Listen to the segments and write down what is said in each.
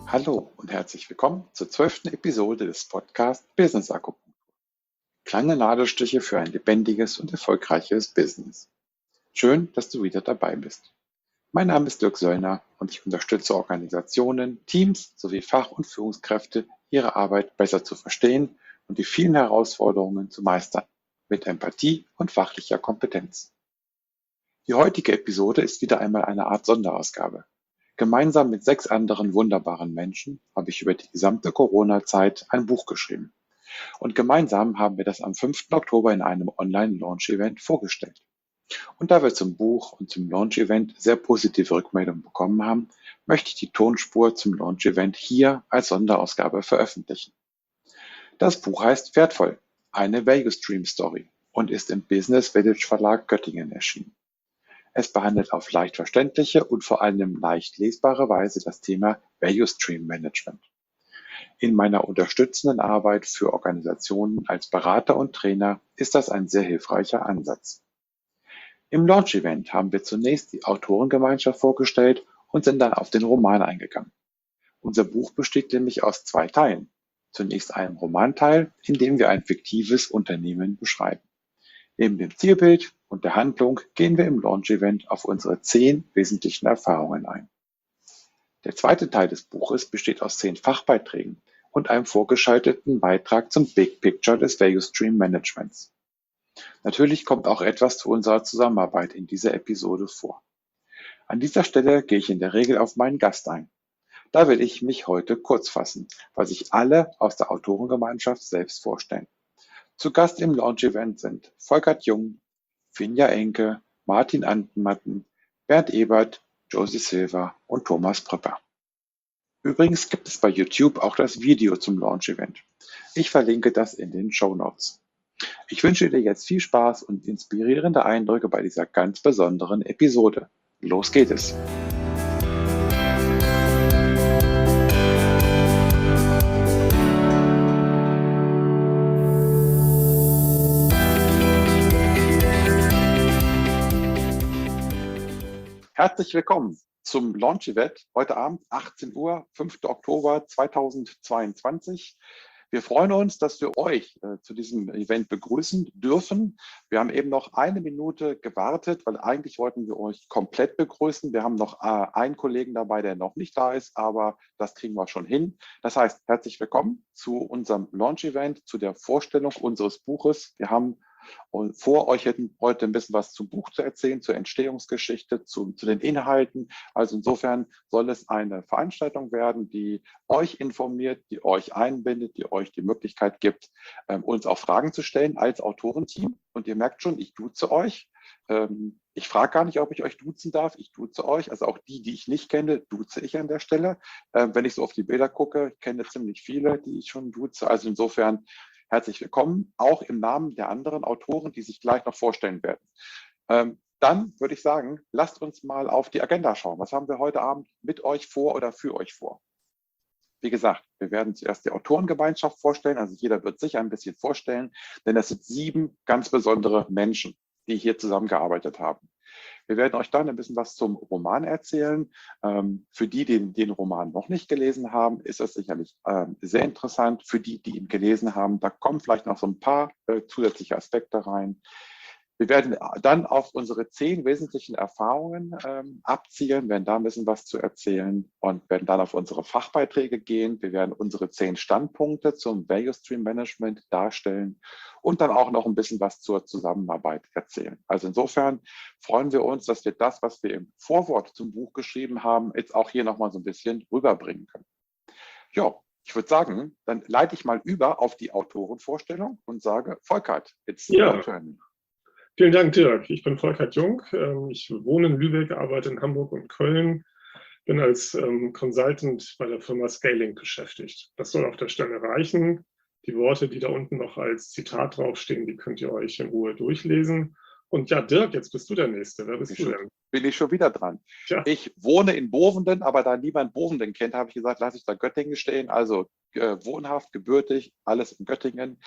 Hallo und herzlich willkommen zur 12. Episode des Podcasts Business Akupunktur. Kleine Nadelstiche für ein lebendiges und erfolgreiches Business. Schön, dass du wieder dabei bist. Mein Name ist Dirk Söllner und ich unterstütze Organisationen, Teams sowie Fach- und Führungskräfte, ihre Arbeit besser zu verstehen und die vielen Herausforderungen zu meistern, mit Empathie und fachlicher Kompetenz. Die heutige Episode ist wieder einmal eine Art Sonderausgabe. Gemeinsam mit 6 anderen wunderbaren Menschen habe ich über die gesamte Corona-Zeit ein Buch geschrieben. Und gemeinsam haben wir das am 5. Oktober in einem Online-Launch-Event vorgestellt. Und da wir zum Buch und zum Launch-Event sehr positive Rückmeldungen bekommen haben, möchte ich die Tonspur zum Launch-Event hier als Sonderausgabe veröffentlichen. Das Buch heißt Wertvoll, eine Value Stream Story und ist im Business Village Verlag Göttingen erschienen. Es behandelt auf leicht verständliche und vor allem leicht lesbare Weise das Thema Value Stream Management. In meiner unterstützenden Arbeit für Organisationen als Berater und Trainer ist das ein sehr hilfreicher Ansatz. Im Launch-Event haben wir zunächst die Autorengemeinschaft vorgestellt und sind dann auf den Roman eingegangen. Unser Buch besteht nämlich aus 2 Teilen. Zunächst einem Romanteil, in dem wir ein fiktives Unternehmen beschreiben. Neben dem Zielbild und der Handlung gehen wir im Launch-Event auf unsere 10 wesentlichen Erfahrungen ein. Der zweite Teil des Buches besteht aus 10 Fachbeiträgen und einem vorgeschalteten Beitrag zum Big Picture des Value Stream Managements. Natürlich kommt auch etwas zu unserer Zusammenarbeit in dieser Episode vor. An dieser Stelle gehe ich in der Regel auf meinen Gast ein. Da will ich mich heute kurz fassen, weil sich alle aus der Autorengemeinschaft selbst vorstellen. Zu Gast im Launch-Event sind Volkert Jung, Finja Enke, Martin Antenmatten, Bernd Ebert, Josie Silva und Thomas Pröpper. Übrigens gibt es bei YouTube auch das Video zum Launch-Event. Ich verlinke das in den Shownotes. Ich wünsche dir jetzt viel Spaß und inspirierende Eindrücke bei dieser ganz besonderen Episode. Los geht es! Herzlich willkommen zum Launch-Event heute Abend, 18 Uhr, 5. Oktober 2022. Wir freuen uns, dass wir euch zu diesem Event begrüßen dürfen. Wir haben eben noch eine Minute gewartet, weil eigentlich wollten wir euch komplett begrüßen. Wir haben noch einen Kollegen dabei, der noch nicht da ist, aber das kriegen wir schon hin. Das heißt, herzlich willkommen zu unserem Launch-Event, zu der Vorstellung unseres Buches. Wir haben vor euch hätten heute ein bisschen was zum Buch zu erzählen, zur Entstehungsgeschichte, zu den Inhalten. Also insofern soll es eine Veranstaltung werden, die euch informiert, die euch einbindet, die euch die Möglichkeit gibt, uns auch Fragen zu stellen als Autorenteam. Und ihr merkt schon, ich duze euch. Ich frage gar nicht, ob ich euch duzen darf. Ich duze euch. Also auch die ich nicht kenne, duze ich an der Stelle. Wenn ich so auf die Bilder gucke, ich kenne ziemlich viele, die ich schon duze. Also insofern herzlich willkommen, auch im Namen der anderen Autoren, die sich gleich noch vorstellen werden. Dann würde ich sagen, lasst uns mal auf die Agenda schauen. Was haben wir heute Abend mit euch vor oder für euch vor? Wie gesagt, wir werden zuerst die Autorengemeinschaft vorstellen, also jeder wird sich ein bisschen vorstellen, denn das sind 7 ganz besondere Menschen, die hier zusammengearbeitet haben. Wir werden euch dann ein bisschen was zum Roman erzählen. Für die den Roman noch nicht gelesen haben, ist das sicherlich sehr interessant. Für die ihn gelesen haben, da kommen vielleicht noch so ein paar zusätzliche Aspekte rein. Wir werden dann auf unsere 10 wesentlichen Erfahrungen abzielen, werden da ein bisschen was zu erzählen und werden dann auf unsere Fachbeiträge gehen. Wir werden unsere 10 Standpunkte zum Value Stream Management darstellen und dann auch noch ein bisschen was zur Zusammenarbeit erzählen. Also insofern freuen wir uns, dass wir das, was wir im Vorwort zum Buch geschrieben haben, jetzt auch hier nochmal so ein bisschen rüberbringen können. Ja, ich würde sagen, dann leite ich mal über auf die Autorenvorstellung und sage, Volkert, it's your turn. Vielen Dank, Dirk. Ich bin Volkert Jung. Ich wohne in Lübeck, arbeite in Hamburg und Köln, bin als Consultant bei der Firma Scaling beschäftigt. Das soll auf der Stelle reichen. Die Worte, die da unten noch als Zitat draufstehen, die könnt ihr euch in Ruhe durchlesen. Und ja, Dirk, jetzt bist du der Nächste. Wer bist du denn? Bin ich schon wieder dran. Tja. Ich wohne in Bovenden, aber da niemand Bovenden kennt, habe ich gesagt, lasse ich da Göttingen stehen. Also wohnhaft, gebürtig, alles in Göttingen.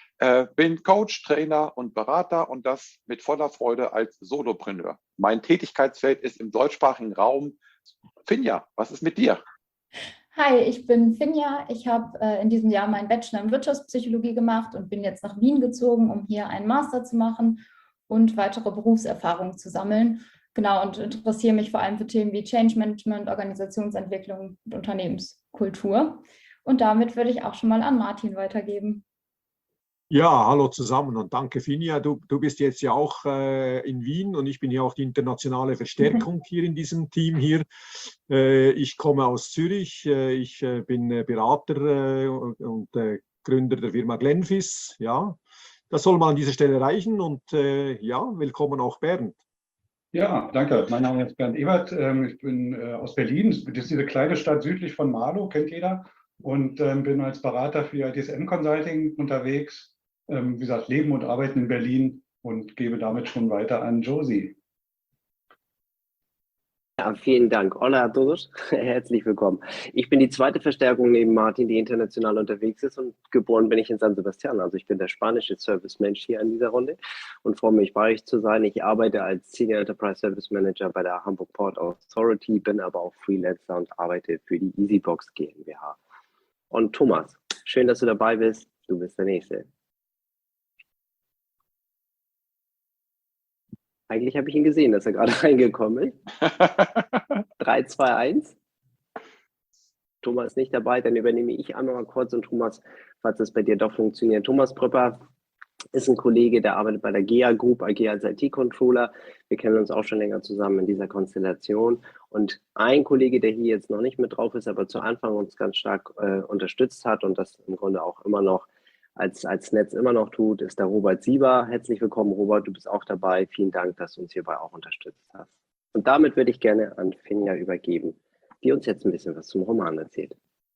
Bin Coach, Trainer und Berater und das mit voller Freude als Solopreneur. Mein Tätigkeitsfeld ist im deutschsprachigen Raum. Finja, was ist mit dir? Hi, ich bin Finja. Ich habe in diesem Jahr meinen Bachelor in Wirtschaftspsychologie gemacht und bin jetzt nach Wien gezogen, um hier einen Master zu machen und weitere Berufserfahrungen zu sammeln. Genau, und interessiere mich vor allem für Themen wie Change Management, Organisationsentwicklung und Unternehmenskultur. Und damit würde ich auch schon mal an Martin weitergeben. Ja, hallo zusammen und danke, Finja. Du bist jetzt ja auch in Wien und ich bin ja auch die internationale Verstärkung hier in diesem Team hier. Ich komme aus Zürich. Ich bin Berater und Gründer der Firma Glenfis. Ja, das soll man an dieser Stelle reichen und ja, willkommen auch Bernd. Ja, danke. Mein Name ist Bernd Ebert. Ich bin aus Berlin. Das ist diese kleine Stadt südlich von Marlow, kennt jeder. Und bin als Berater für ITSM Consulting unterwegs. Wie gesagt, leben und arbeiten in Berlin und gebe damit schon weiter an Josie. Ja, vielen Dank. Hola a todos. Herzlich willkommen. Ich bin die zweite Verstärkung neben Martin, die international unterwegs ist, und geboren bin ich in San Sebastian. Also ich bin der spanische Service-Mensch hier an dieser Runde und freue mich, bei euch zu sein. Ich arbeite als Senior Enterprise Service Manager bei der Hamburg Port Authority, bin aber auch Freelancer und arbeite für die EasyBox GmbH. Und Thomas, schön, dass du dabei bist. Du bist der Nächste. Eigentlich habe ich ihn gesehen, dass er gerade reingekommen ist. 3, 2, 1. Thomas ist nicht dabei, dann übernehme ich einmal mal kurz und Thomas, falls das bei dir doch funktioniert. Thomas Pröpper ist ein Kollege, der arbeitet bei der GEA Group AG als IT-Controller. Wir kennen uns auch schon länger zusammen in dieser Konstellation. Und ein Kollege, der hier jetzt noch nicht mit drauf ist, aber zu Anfang uns ganz stark unterstützt hat und das im Grunde auch immer noch als Netz immer noch tut, ist der Robert Sieber. Herzlich willkommen, Robert, du bist auch dabei. Vielen Dank, dass du uns hierbei auch unterstützt hast. Und damit würde ich gerne an Finja übergeben, die uns jetzt ein bisschen was zum Roman erzählt.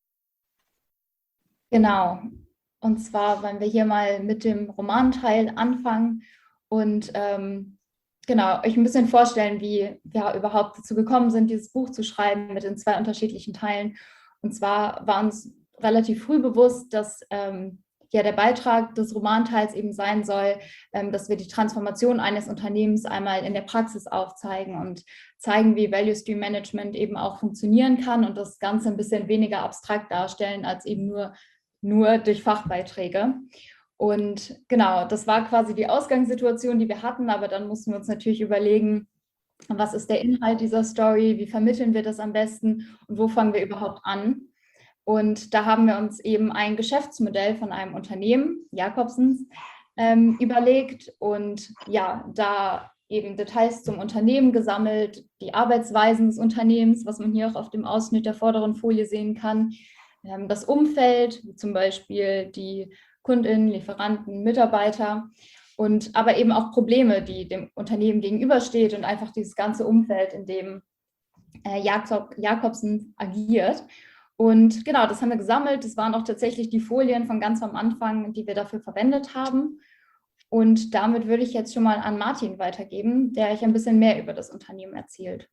Genau. Und zwar wollen wir hier mal mit dem Romanteil anfangen und genau, euch ein bisschen vorstellen, wie wir überhaupt dazu gekommen sind, dieses Buch zu schreiben mit den 2 unterschiedlichen Teilen. Und zwar war uns relativ früh bewusst, dass ja der Beitrag des Romanteils eben sein soll, dass wir die Transformation eines Unternehmens einmal in der Praxis aufzeigen und zeigen, wie Value Stream Management eben auch funktionieren kann und das Ganze ein bisschen weniger abstrakt darstellen als eben nur durch Fachbeiträge. Und genau, das war quasi die Ausgangssituation, die wir hatten, aber dann mussten wir uns natürlich überlegen, was ist der Inhalt dieser Story, wie vermitteln wir das am besten und wo fangen wir überhaupt an? Und da haben wir uns eben ein Geschäftsmodell von einem Unternehmen, Jacobsens, überlegt und ja, da eben Details zum Unternehmen gesammelt, die Arbeitsweisen des Unternehmens, was man hier auch auf dem Ausschnitt der vorderen Folie sehen kann, das Umfeld, wie zum Beispiel die KundInnen, Lieferanten, Mitarbeiter und aber eben auch Probleme, die dem Unternehmen gegenübersteht und einfach dieses ganze Umfeld, in dem Jacobsen agiert. Und genau, das haben wir gesammelt. Das waren auch tatsächlich die Folien von ganz am Anfang, die wir dafür verwendet haben. Und damit würde ich jetzt schon mal an Martin weitergeben, der euch ein bisschen mehr über das Unternehmen erzählt.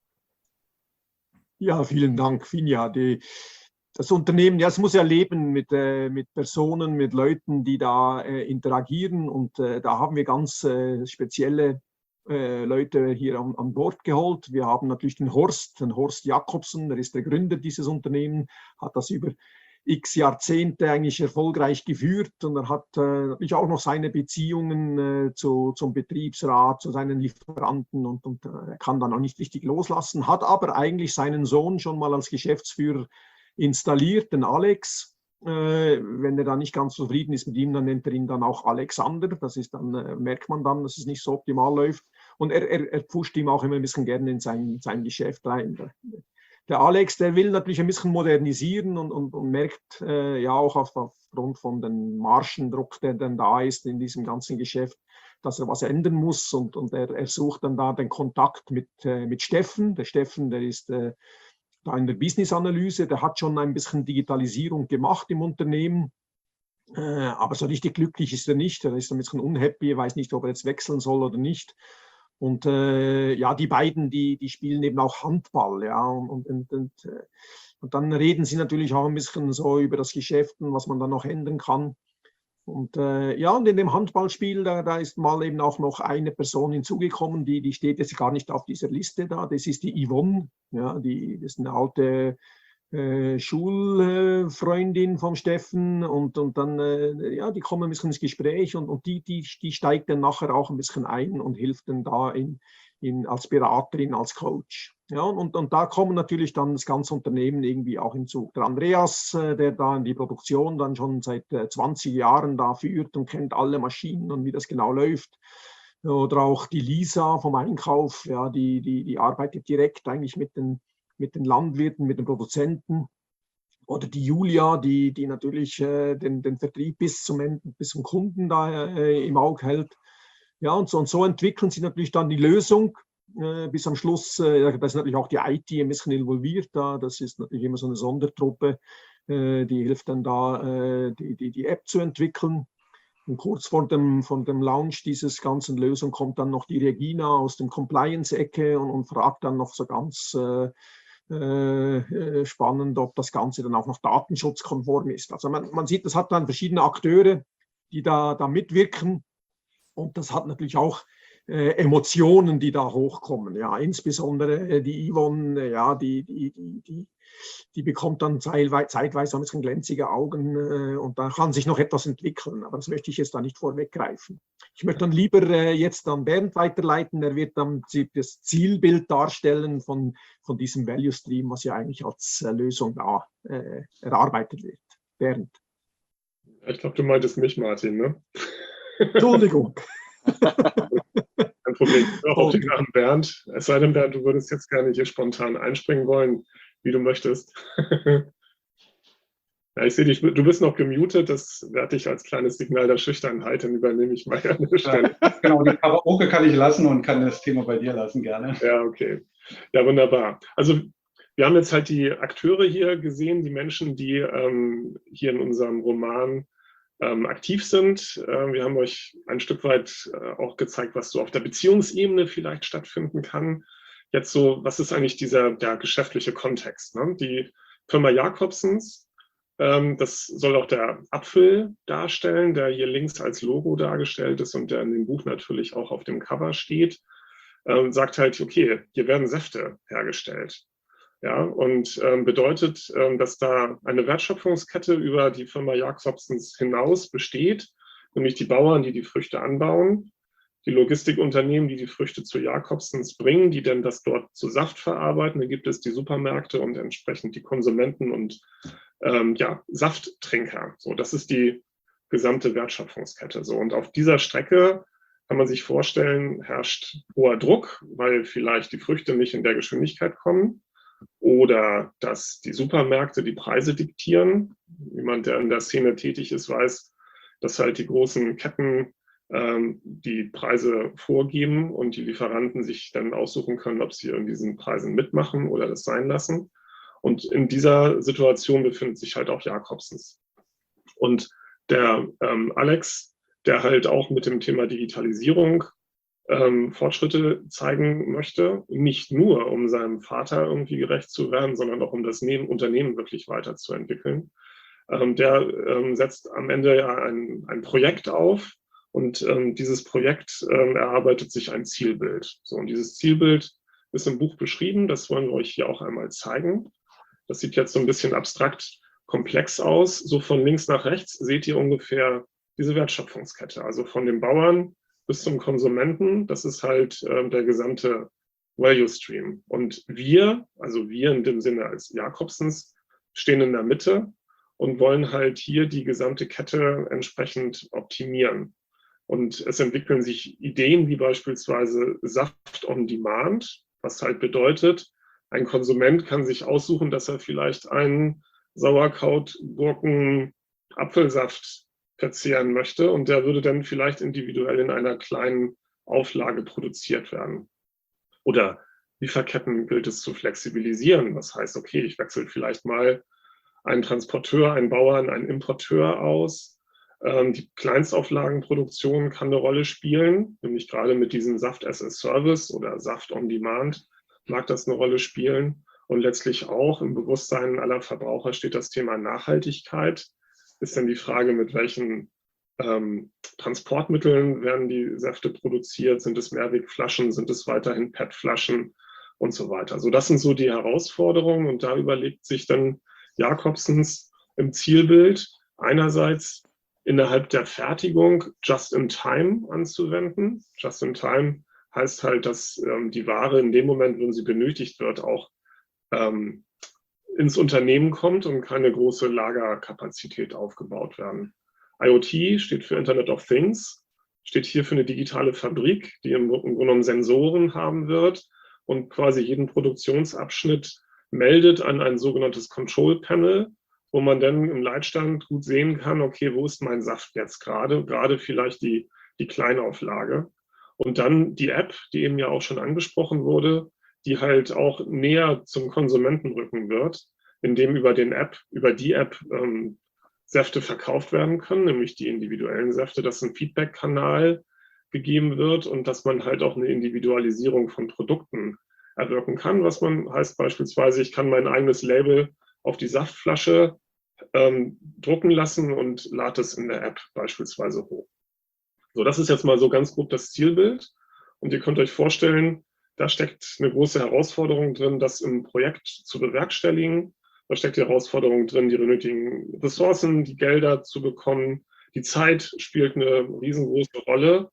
Ja, vielen Dank, Finja. Das Unternehmen, ja, es muss ja leben mit Personen, mit Leuten, die da interagieren. Und da haben wir ganz spezielle Leute hier an Bord geholt. Wir haben natürlich den Horst Jacobsen, der ist der Gründer dieses Unternehmens, hat das über x Jahrzehnte eigentlich erfolgreich geführt und er hat natürlich auch noch seine Beziehungen zum Betriebsrat, zu seinen Lieferanten und er kann dann auch nicht richtig loslassen, hat aber eigentlich seinen Sohn schon mal als Geschäftsführer installiert, den Alex. Wenn er dann nicht ganz zufrieden ist mit ihm, dann nennt er ihn dann auch Alexander. Das ist dann, merkt man dann, dass es nicht so optimal läuft. Und er pusht ihm auch immer ein bisschen gerne in sein Geschäft rein. Der Alex, der will natürlich ein bisschen modernisieren und merkt ja auch aufgrund von dem Margendruck, der dann da ist in diesem ganzen Geschäft, dass er was ändern muss. Und er sucht dann da den Kontakt mit Steffen. Der Steffen, der ist da in der Business-Analyse, der hat schon ein bisschen Digitalisierung gemacht im Unternehmen, aber so richtig glücklich ist er nicht. Er ist ein bisschen unhappy, weiß nicht, ob er jetzt wechseln soll oder nicht. Und ja, die beiden, die spielen eben auch Handball, ja, und dann reden sie natürlich auch ein bisschen so über das Geschäft und was man dann noch ändern kann. Und ja, und in dem Handballspiel, da ist mal eben auch noch eine Person hinzugekommen, die steht jetzt gar nicht auf dieser Liste da. Das ist die Yvonne, ja, das ist eine alte Schulfreundin vom Steffen und dann, ja, die kommen ein bisschen ins Gespräch und die steigt dann nachher auch ein bisschen ein und hilft dann da als Beraterin, als Coach. Ja, und da kommen natürlich dann das ganze Unternehmen irgendwie auch hinzu. Der Andreas, der da in die Produktion dann schon seit 20 Jahren da führt und kennt alle Maschinen und wie das genau läuft. Oder auch die Lisa vom Einkauf, ja, die arbeitet direkt eigentlich mit den Landwirten, mit den Produzenten. Oder die Julia, die natürlich den Vertrieb bis zum Kunden da im Auge hält. Ja, und so entwickeln sie natürlich dann die Lösung. Bis am Schluss, da ist natürlich auch die IT ein bisschen involviert. Das ist natürlich immer so eine Sondertruppe, die hilft dann da, die App zu entwickeln. Und kurz vor dem Launch dieses ganzen Lösung kommt dann noch die Regina aus dem Compliance-Ecke und fragt dann noch so ganz spannend, ob das Ganze dann auch noch datenschutzkonform ist. Also man sieht, das hat dann verschiedene Akteure, die da mitwirken. Und das hat natürlich auch Emotionen, die da hochkommen. Ja, insbesondere die Yvonne, ja, die bekommt dann zeitweise ein bisschen glänzige Augen und da kann sich noch etwas entwickeln. Aber das möchte ich jetzt da nicht vorweggreifen. Ich möchte dann lieber jetzt an Bernd weiterleiten. Er wird dann das Zielbild darstellen von diesem Value Stream, was ja eigentlich als Lösung da erarbeitet wird. Bernd. Ich glaube, du meintest mich, Martin, ne? Entschuldigung. Kein Problem. Ich höre auch die Namen Bernd. Es sei denn, Bernd, du würdest jetzt gerne hier spontan einspringen wollen, wie du möchtest. Ja, ich sehe dich, du bist noch gemutet, das werde ich als kleines Signal der Schüchternheit, dann übernehme ich mal an der Stelle. Ja, genau, die Karaoke kann ich lassen und kann das Thema bei dir lassen, gerne. Ja, okay. Ja, wunderbar. Also wir haben jetzt halt die Akteure hier gesehen, die Menschen, die hier in unserem Roman aktiv sind. Wir haben euch ein Stück weit auch gezeigt, was so auf der Beziehungsebene vielleicht stattfinden kann. Jetzt so, was ist eigentlich dieser geschäftliche Kontext? Ne? Die Firma Jacobsens, das soll auch der Apfel darstellen, der hier links als Logo dargestellt ist und der in dem Buch natürlich auch auf dem Cover steht, sagt halt, okay, hier werden Säfte hergestellt. Ja, und bedeutet, dass da eine Wertschöpfungskette über die Firma Jacobsens hinaus besteht, nämlich die Bauern, die die Früchte anbauen, die Logistikunternehmen, die die Früchte zu Jacobsens bringen, die dann das dort zu Saft verarbeiten. Dann gibt es die Supermärkte und entsprechend die Konsumenten und Safttrinker. So, das ist die gesamte Wertschöpfungskette. So, und auf dieser Strecke kann man sich vorstellen, herrscht hoher Druck, weil vielleicht die Früchte nicht in der Geschwindigkeit kommen. Oder dass die Supermärkte die Preise diktieren. Jemand, der in der Szene tätig ist, weiß, dass halt die großen Ketten die Preise vorgeben und die Lieferanten sich dann aussuchen können, ob sie in diesen Preisen mitmachen oder das sein lassen. Und in dieser Situation befindet sich halt auch Jacobsens. Und der Alex, der halt auch mit dem Thema Digitalisierung Fortschritte zeigen möchte, nicht nur um seinem Vater irgendwie gerecht zu werden, sondern auch um das Unternehmen wirklich weiterzuentwickeln. Der setzt am Ende ja ein Projekt auf und dieses Projekt erarbeitet sich ein Zielbild. So, und dieses Zielbild ist im Buch beschrieben, das wollen wir euch hier auch einmal zeigen. Das sieht jetzt so ein bisschen abstrakt komplex aus. So von links nach rechts seht ihr ungefähr diese Wertschöpfungskette, also von den Bauern bis zum Konsumenten, das ist halt der gesamte Value Stream. Und wir, also wir in dem Sinne als Jacobsens, stehen in der Mitte und wollen halt hier die gesamte Kette entsprechend optimieren. Und es entwickeln sich Ideen wie beispielsweise Saft on Demand, was halt bedeutet, ein Konsument kann sich aussuchen, dass er vielleicht einen Sauerkraut, Gurken, Apfelsaft verzehren möchte und der würde dann vielleicht individuell in einer kleinen Auflage produziert werden. Oder Lieferketten gilt es zu flexibilisieren. Das heißt, okay, ich wechsle vielleicht mal einen Transporteur, einen Bauern, einen Importeur aus. Die Kleinstauflagenproduktion kann eine Rolle spielen, nämlich gerade mit diesem Saft as a Service oder Saft on Demand mag das eine Rolle spielen. Und letztlich auch im Bewusstsein aller Verbraucher steht das Thema Nachhaltigkeit. Ist dann die Frage, mit welchen Transportmitteln werden die Säfte produziert? Sind es Mehrwegflaschen? Sind es weiterhin PET-Flaschen? und so weiter. So, das sind so die Herausforderungen und da überlegt sich dann Jacobsens im Zielbild einerseits innerhalb der Fertigung Just-in-Time anzuwenden. Just-in-Time heißt halt, dass die Ware in dem Moment, wenn sie benötigt wird, auch ins Unternehmen kommt und keine große Lagerkapazität aufgebaut werden. IoT steht für Internet of Things, steht hier für eine digitale Fabrik, die im Grunde genommen Sensoren haben wird und quasi jeden Produktionsabschnitt meldet an ein sogenanntes Control Panel, wo man dann im Leitstand gut sehen kann, okay, wo ist mein Saft jetzt gerade vielleicht die Kleinauflage. Und dann die App, die eben ja auch schon angesprochen wurde, die halt auch näher zum Konsumenten rücken wird, indem über die App Säfte verkauft werden können, nämlich die individuellen Säfte, dass ein Feedback-Kanal gegeben wird und dass man halt auch eine Individualisierung von Produkten erwirken kann, was man heißt beispielsweise, ich kann mein eigenes Label auf die Saftflasche drucken lassen und lade es in der App beispielsweise hoch. So, das ist jetzt mal so ganz grob das Zielbild und ihr könnt euch vorstellen, da steckt eine große Herausforderung drin, das im Projekt zu bewerkstelligen. Da steckt die Herausforderung drin, die nötigen Ressourcen, die Gelder zu bekommen. Die Zeit spielt eine riesengroße Rolle,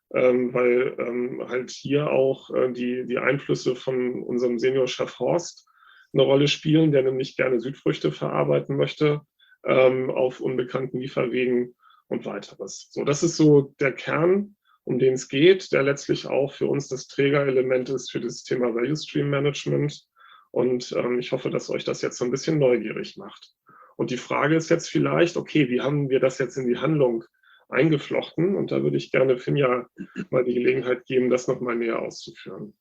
weil halt hier auch die Einflüsse von unserem Seniorchef Horst eine Rolle spielen, der nämlich gerne Südfrüchte verarbeiten möchte auf unbekannten Lieferwegen und weiteres. So, das ist so der Kern, um den es geht, der letztlich auch für uns das Trägerelement ist für das Thema Value Stream Management. Und ich hoffe, dass euch das jetzt so ein bisschen neugierig macht. Und die Frage ist jetzt vielleicht, okay, wie haben wir das jetzt in die Handlung eingeflochten? Und da würde ich gerne Finja mal die Gelegenheit geben, das nochmal näher auszuführen.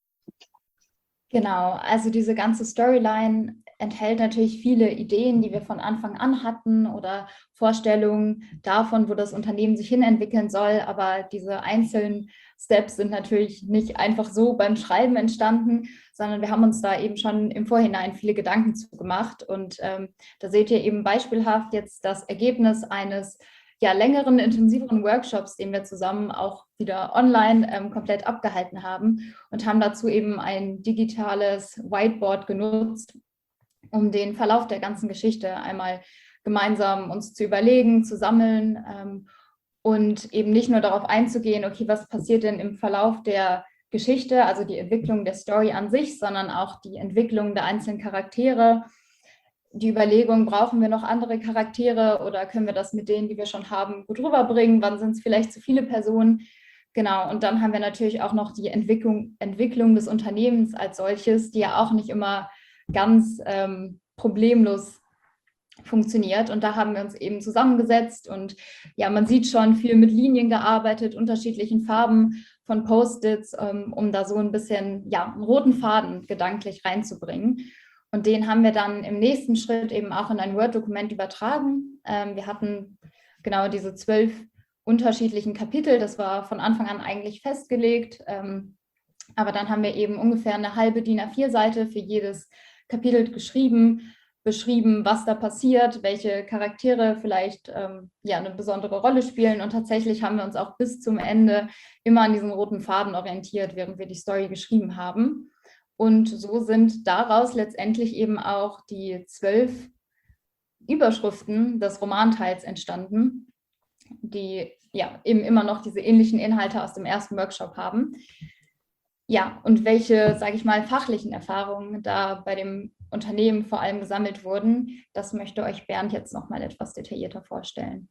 Genau, also diese ganze Storyline enthält natürlich viele Ideen, die wir von Anfang an hatten oder Vorstellungen davon, wo das Unternehmen sich hinentwickeln soll. Aber diese einzelnen Steps sind natürlich nicht einfach so beim Schreiben entstanden, sondern wir haben uns da eben schon im Vorhinein viele Gedanken zu gemacht. Und da seht ihr eben beispielhaft jetzt das Ergebnis eines längeren, intensiveren Workshops, den wir zusammen auch wieder online komplett abgehalten haben und haben dazu eben ein digitales Whiteboard genutzt, um den Verlauf der ganzen Geschichte einmal gemeinsam uns zu überlegen, zu sammeln und eben nicht nur darauf einzugehen, okay, was passiert denn im Verlauf der Geschichte, also die Entwicklung der Story an sich, sondern auch die Entwicklung der einzelnen Charaktere. Die Überlegung, brauchen wir noch andere Charaktere oder können wir das mit denen, die wir schon haben, gut rüberbringen? Wann sind es vielleicht zu viele Personen? Genau, und dann haben wir natürlich auch noch die Entwicklung des Unternehmens als solches, die ja auch nicht immer ganz problemlos funktioniert. Und da haben wir uns eben zusammengesetzt und ja, man sieht schon viel mit Linien gearbeitet, unterschiedlichen Farben von Post-its, um da so ein bisschen einen roten Faden gedanklich reinzubringen. Und den haben wir dann im nächsten Schritt eben auch in ein Word-Dokument übertragen. Wir hatten genau diese 12 unterschiedlichen Kapitel. Das war von Anfang an eigentlich festgelegt. Aber dann haben wir eben ungefähr eine halbe DIN A4-Seite für jedes Kapitel beschrieben, was da passiert, welche Charaktere vielleicht eine besondere Rolle spielen. Und tatsächlich haben wir uns auch bis zum Ende immer an diesen roten Faden orientiert, während wir die Story geschrieben haben. Und so sind daraus letztendlich eben auch die 12 Überschriften des Romanteils entstanden, die eben immer noch diese ähnlichen Inhalte aus dem ersten Workshop haben. Ja, und welche, sage ich mal, fachlichen Erfahrungen da bei dem Unternehmen vor allem gesammelt wurden, das möchte euch Bernd jetzt nochmal etwas detaillierter vorstellen.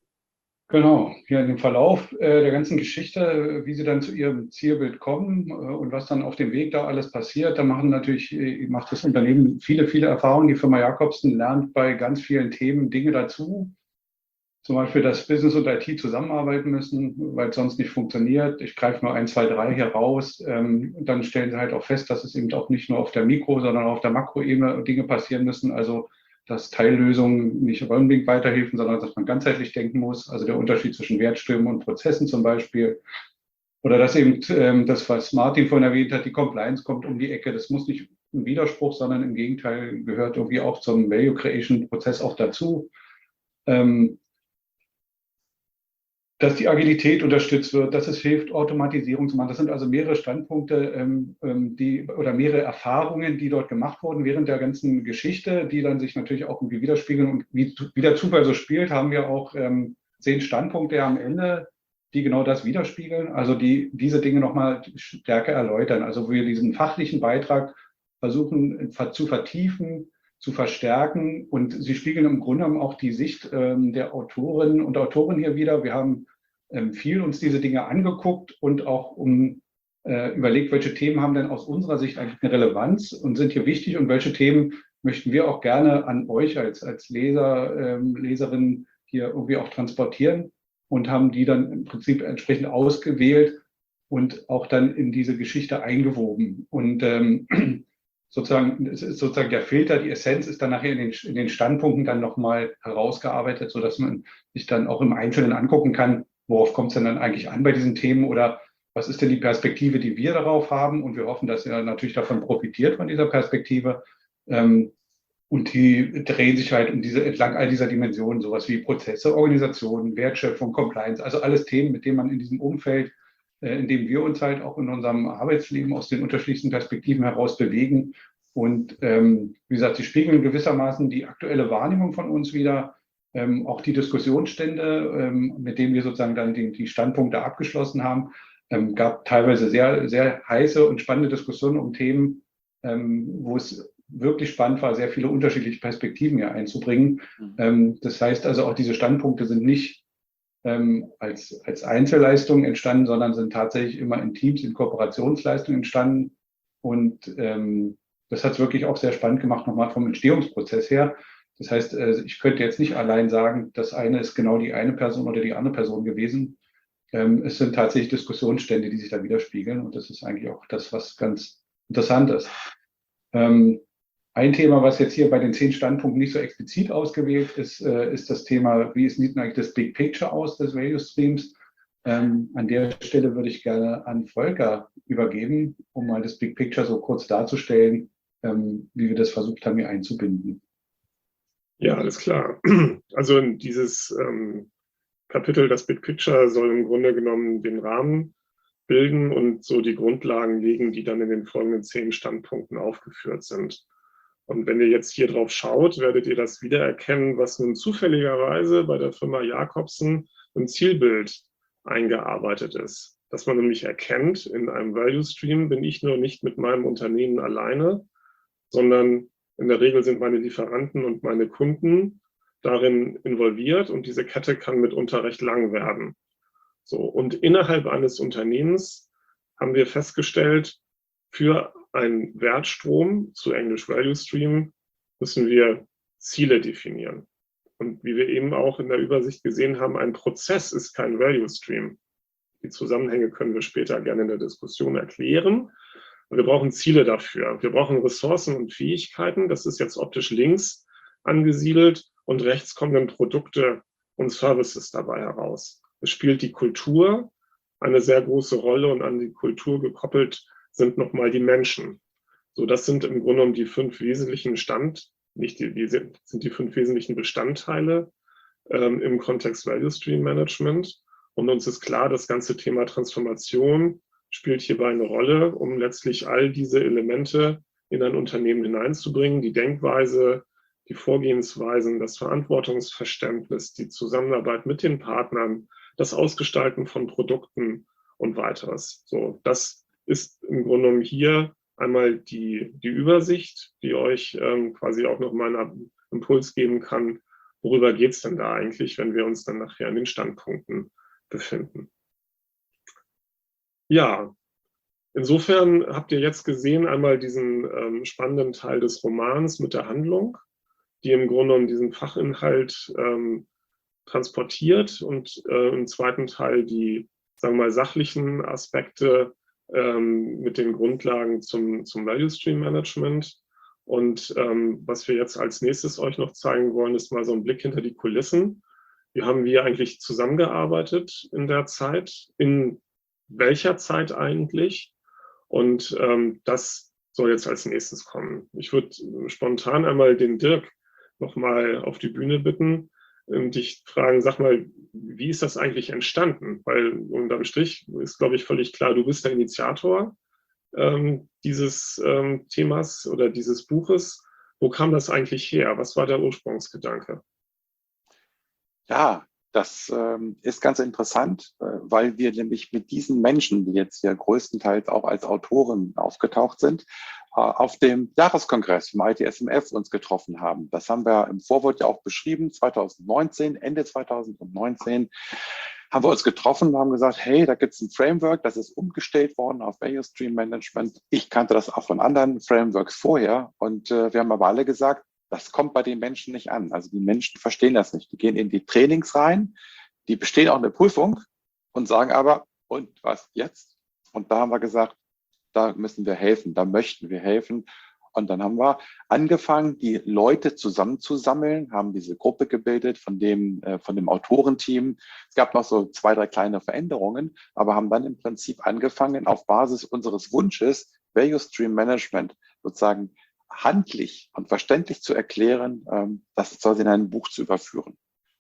Genau, hier in dem Verlauf der ganzen Geschichte, wie Sie dann zu Ihrem Zielbild kommen und was dann auf dem Weg da alles passiert, da macht das Unternehmen viele, viele Erfahrungen. Die Firma Jacobsen lernt bei ganz vielen Themen Dinge dazu. Zum Beispiel, dass Business und IT zusammenarbeiten müssen, weil es sonst nicht funktioniert. Ich greife nur 1, 2, 3 hier raus. Dann stellen Sie halt auch fest, dass es eben auch nicht nur auf der Mikro-, sondern auch auf der Makroebene Dinge passieren müssen. Also dass Teillösungen nicht unbedingt weiterhelfen, sondern dass man ganzheitlich denken muss. Also der Unterschied zwischen Wertströmen und Prozessen zum Beispiel. Oder dass eben das, was Martin vorhin erwähnt hat, die Compliance kommt um die Ecke. Das muss nicht ein Widerspruch, sondern im Gegenteil gehört irgendwie auch zum Value Creation Prozess auch dazu. dass die Agilität unterstützt wird, dass es hilft, Automatisierung zu machen. Das sind also mehrere Standpunkte oder mehrere Erfahrungen, die dort gemacht wurden während der ganzen Geschichte, die dann sich natürlich auch irgendwie widerspiegeln. Und wie der Zufall so spielt, haben wir auch 10 Standpunkte am Ende, die genau das widerspiegeln, also die diese Dinge nochmal stärker erläutern. Also wo wir diesen fachlichen Beitrag versuchen zu vertiefen, zu verstärken, und sie spiegeln im Grunde genommen auch die Sicht der Autorinnen und Autoren hier wieder. Wir haben viel uns diese Dinge angeguckt und auch überlegt, welche Themen haben denn aus unserer Sicht eigentlich eine Relevanz und sind hier wichtig, und welche Themen möchten wir auch gerne an euch als Leser, Leserinnen hier irgendwie auch transportieren, und haben die dann im Prinzip entsprechend ausgewählt und auch dann in diese Geschichte eingewoben. Und sozusagen der Filter, die Essenz ist dann nachher in den Standpunkten dann nochmal herausgearbeitet, sodass man sich dann auch im Einzelnen angucken kann, worauf kommt es denn dann eigentlich an bei diesen Themen, oder was ist denn die Perspektive, die wir darauf haben. Und wir hoffen, dass ihr natürlich davon profitiert, von dieser Perspektive. Und die drehen sich halt entlang all dieser Dimensionen, sowas wie Prozesse, Organisationen, Wertschöpfung, Compliance, also alles Themen, mit denen man in diesem Umfeld, in dem wir uns halt auch in unserem Arbeitsleben aus den unterschiedlichsten Perspektiven heraus bewegen. Und wie gesagt, sie spiegeln gewissermaßen die aktuelle Wahrnehmung von uns wider, auch die Diskussionsstände, mit denen wir sozusagen dann die Standpunkte abgeschlossen haben. Gab teilweise sehr, sehr heiße und spannende Diskussionen um Themen, wo es wirklich spannend war, sehr viele unterschiedliche Perspektiven hier einzubringen. Das heißt also, auch diese Standpunkte sind nicht als Einzelleistungen entstanden, sondern sind tatsächlich immer in Teams, in Kooperationsleistungen entstanden. Und das hat es wirklich auch sehr spannend gemacht, nochmal vom Entstehungsprozess her. Das heißt, ich könnte jetzt nicht allein sagen, das eine ist genau die eine Person oder die andere Person gewesen. Es sind tatsächlich Diskussionsstände, die sich da widerspiegeln. Und das ist eigentlich auch das, was ganz interessant ist. Ein Thema, was jetzt hier bei den 10 Standpunkten nicht so explizit ausgewählt ist, ist das Thema, wie sieht denn eigentlich das Big Picture aus des Value Streams? An der Stelle würde ich gerne an Volker übergeben, um mal das Big Picture so kurz darzustellen, wie wir das versucht haben, hier einzubinden. Ja, alles klar. Also dieses Kapitel, das Big Picture, soll im Grunde genommen den Rahmen bilden und so die Grundlagen legen, die dann in den folgenden 10 Standpunkten aufgeführt sind. Und wenn ihr jetzt hier drauf schaut, werdet ihr das wiedererkennen, was nun zufälligerweise bei der Firma Jacobsen im Zielbild eingearbeitet ist. Dass man nämlich erkennt, in einem Value Stream bin ich nur nicht mit meinem Unternehmen alleine, sondern in der Regel sind meine Lieferanten und meine Kunden darin involviert, und diese Kette kann mitunter recht lang werden. So, und innerhalb eines Unternehmens haben wir festgestellt, für einen Wertstrom, zu Englisch Value Stream, müssen wir Ziele definieren. Und wie wir eben auch in der Übersicht gesehen haben, ein Prozess ist kein Value Stream. Die Zusammenhänge können wir später gerne in der Diskussion erklären. Wir brauchen Ziele dafür. Wir brauchen Ressourcen und Fähigkeiten. Das ist jetzt optisch links angesiedelt, und rechts kommen dann Produkte und Services dabei heraus. Es spielt die Kultur eine sehr große Rolle, und an die Kultur gekoppelt sind nochmal die Menschen. So, das sind im Grunde genommen die 5 wesentlichen sind die 5 wesentlichen Bestandteile im Kontext Value Stream Management. Und uns ist klar, das ganze Thema Transformation spielt hierbei eine Rolle, um letztlich all diese Elemente in ein Unternehmen hineinzubringen, die Denkweise, die Vorgehensweisen, das Verantwortungsverständnis, die Zusammenarbeit mit den Partnern, das Ausgestalten von Produkten und weiteres. So, das ist im Grunde genommen hier einmal die Übersicht, die euch quasi auch nochmal einen Impuls geben kann, worüber geht es denn da eigentlich, wenn wir uns dann nachher an den Standpunkten befinden. Ja, insofern habt ihr jetzt gesehen einmal diesen spannenden Teil des Romans mit der Handlung, die im Grunde genommen diesen Fachinhalt transportiert, und im zweiten Teil die, sagen wir mal, sachlichen Aspekte mit den Grundlagen zum Value Stream Management. Und was wir jetzt als nächstes euch noch zeigen wollen, ist mal so ein Blick hinter die Kulissen. Wie haben wir eigentlich zusammengearbeitet in der Zeit? In welcher Zeit eigentlich? Und das soll jetzt als nächstes kommen. Ich würde spontan einmal den Dirk nochmal auf die Bühne bitten. dich fragen, sag mal, wie ist das eigentlich entstanden? Weil unterm Strich ist, glaube ich, völlig klar, du bist der Initiator dieses Themas oder dieses Buches. Wo kam das eigentlich her? Was war der Ursprungsgedanke? Ja, das ist ganz interessant, weil wir nämlich mit diesen Menschen, die jetzt hier größtenteils auch als Autoren aufgetaucht sind, auf dem Jahreskongress vom ITSMF uns getroffen haben. Das haben wir im Vorwort ja auch beschrieben, 2019, Ende 2019 haben wir uns getroffen und haben gesagt, hey, da gibt es ein Framework, das ist umgestellt worden auf Value Stream Management. Ich kannte das auch von anderen Frameworks vorher und wir haben aber alle gesagt, das kommt bei den Menschen nicht an. Also die Menschen verstehen das nicht. Die gehen in die Trainings rein, die bestehen auch eine Prüfung und sagen aber, und was jetzt? Und da haben wir gesagt, da müssen wir helfen, da möchten wir helfen. Und dann haben wir angefangen, die Leute zusammenzusammeln, haben diese Gruppe gebildet von dem Autorenteam. Es gab noch so 2, 3 kleine Veränderungen, aber haben dann im Prinzip angefangen, auf Basis unseres Wunsches Value Stream Management sozusagen handlich und verständlich zu erklären, das soll in ein Buch zu überführen.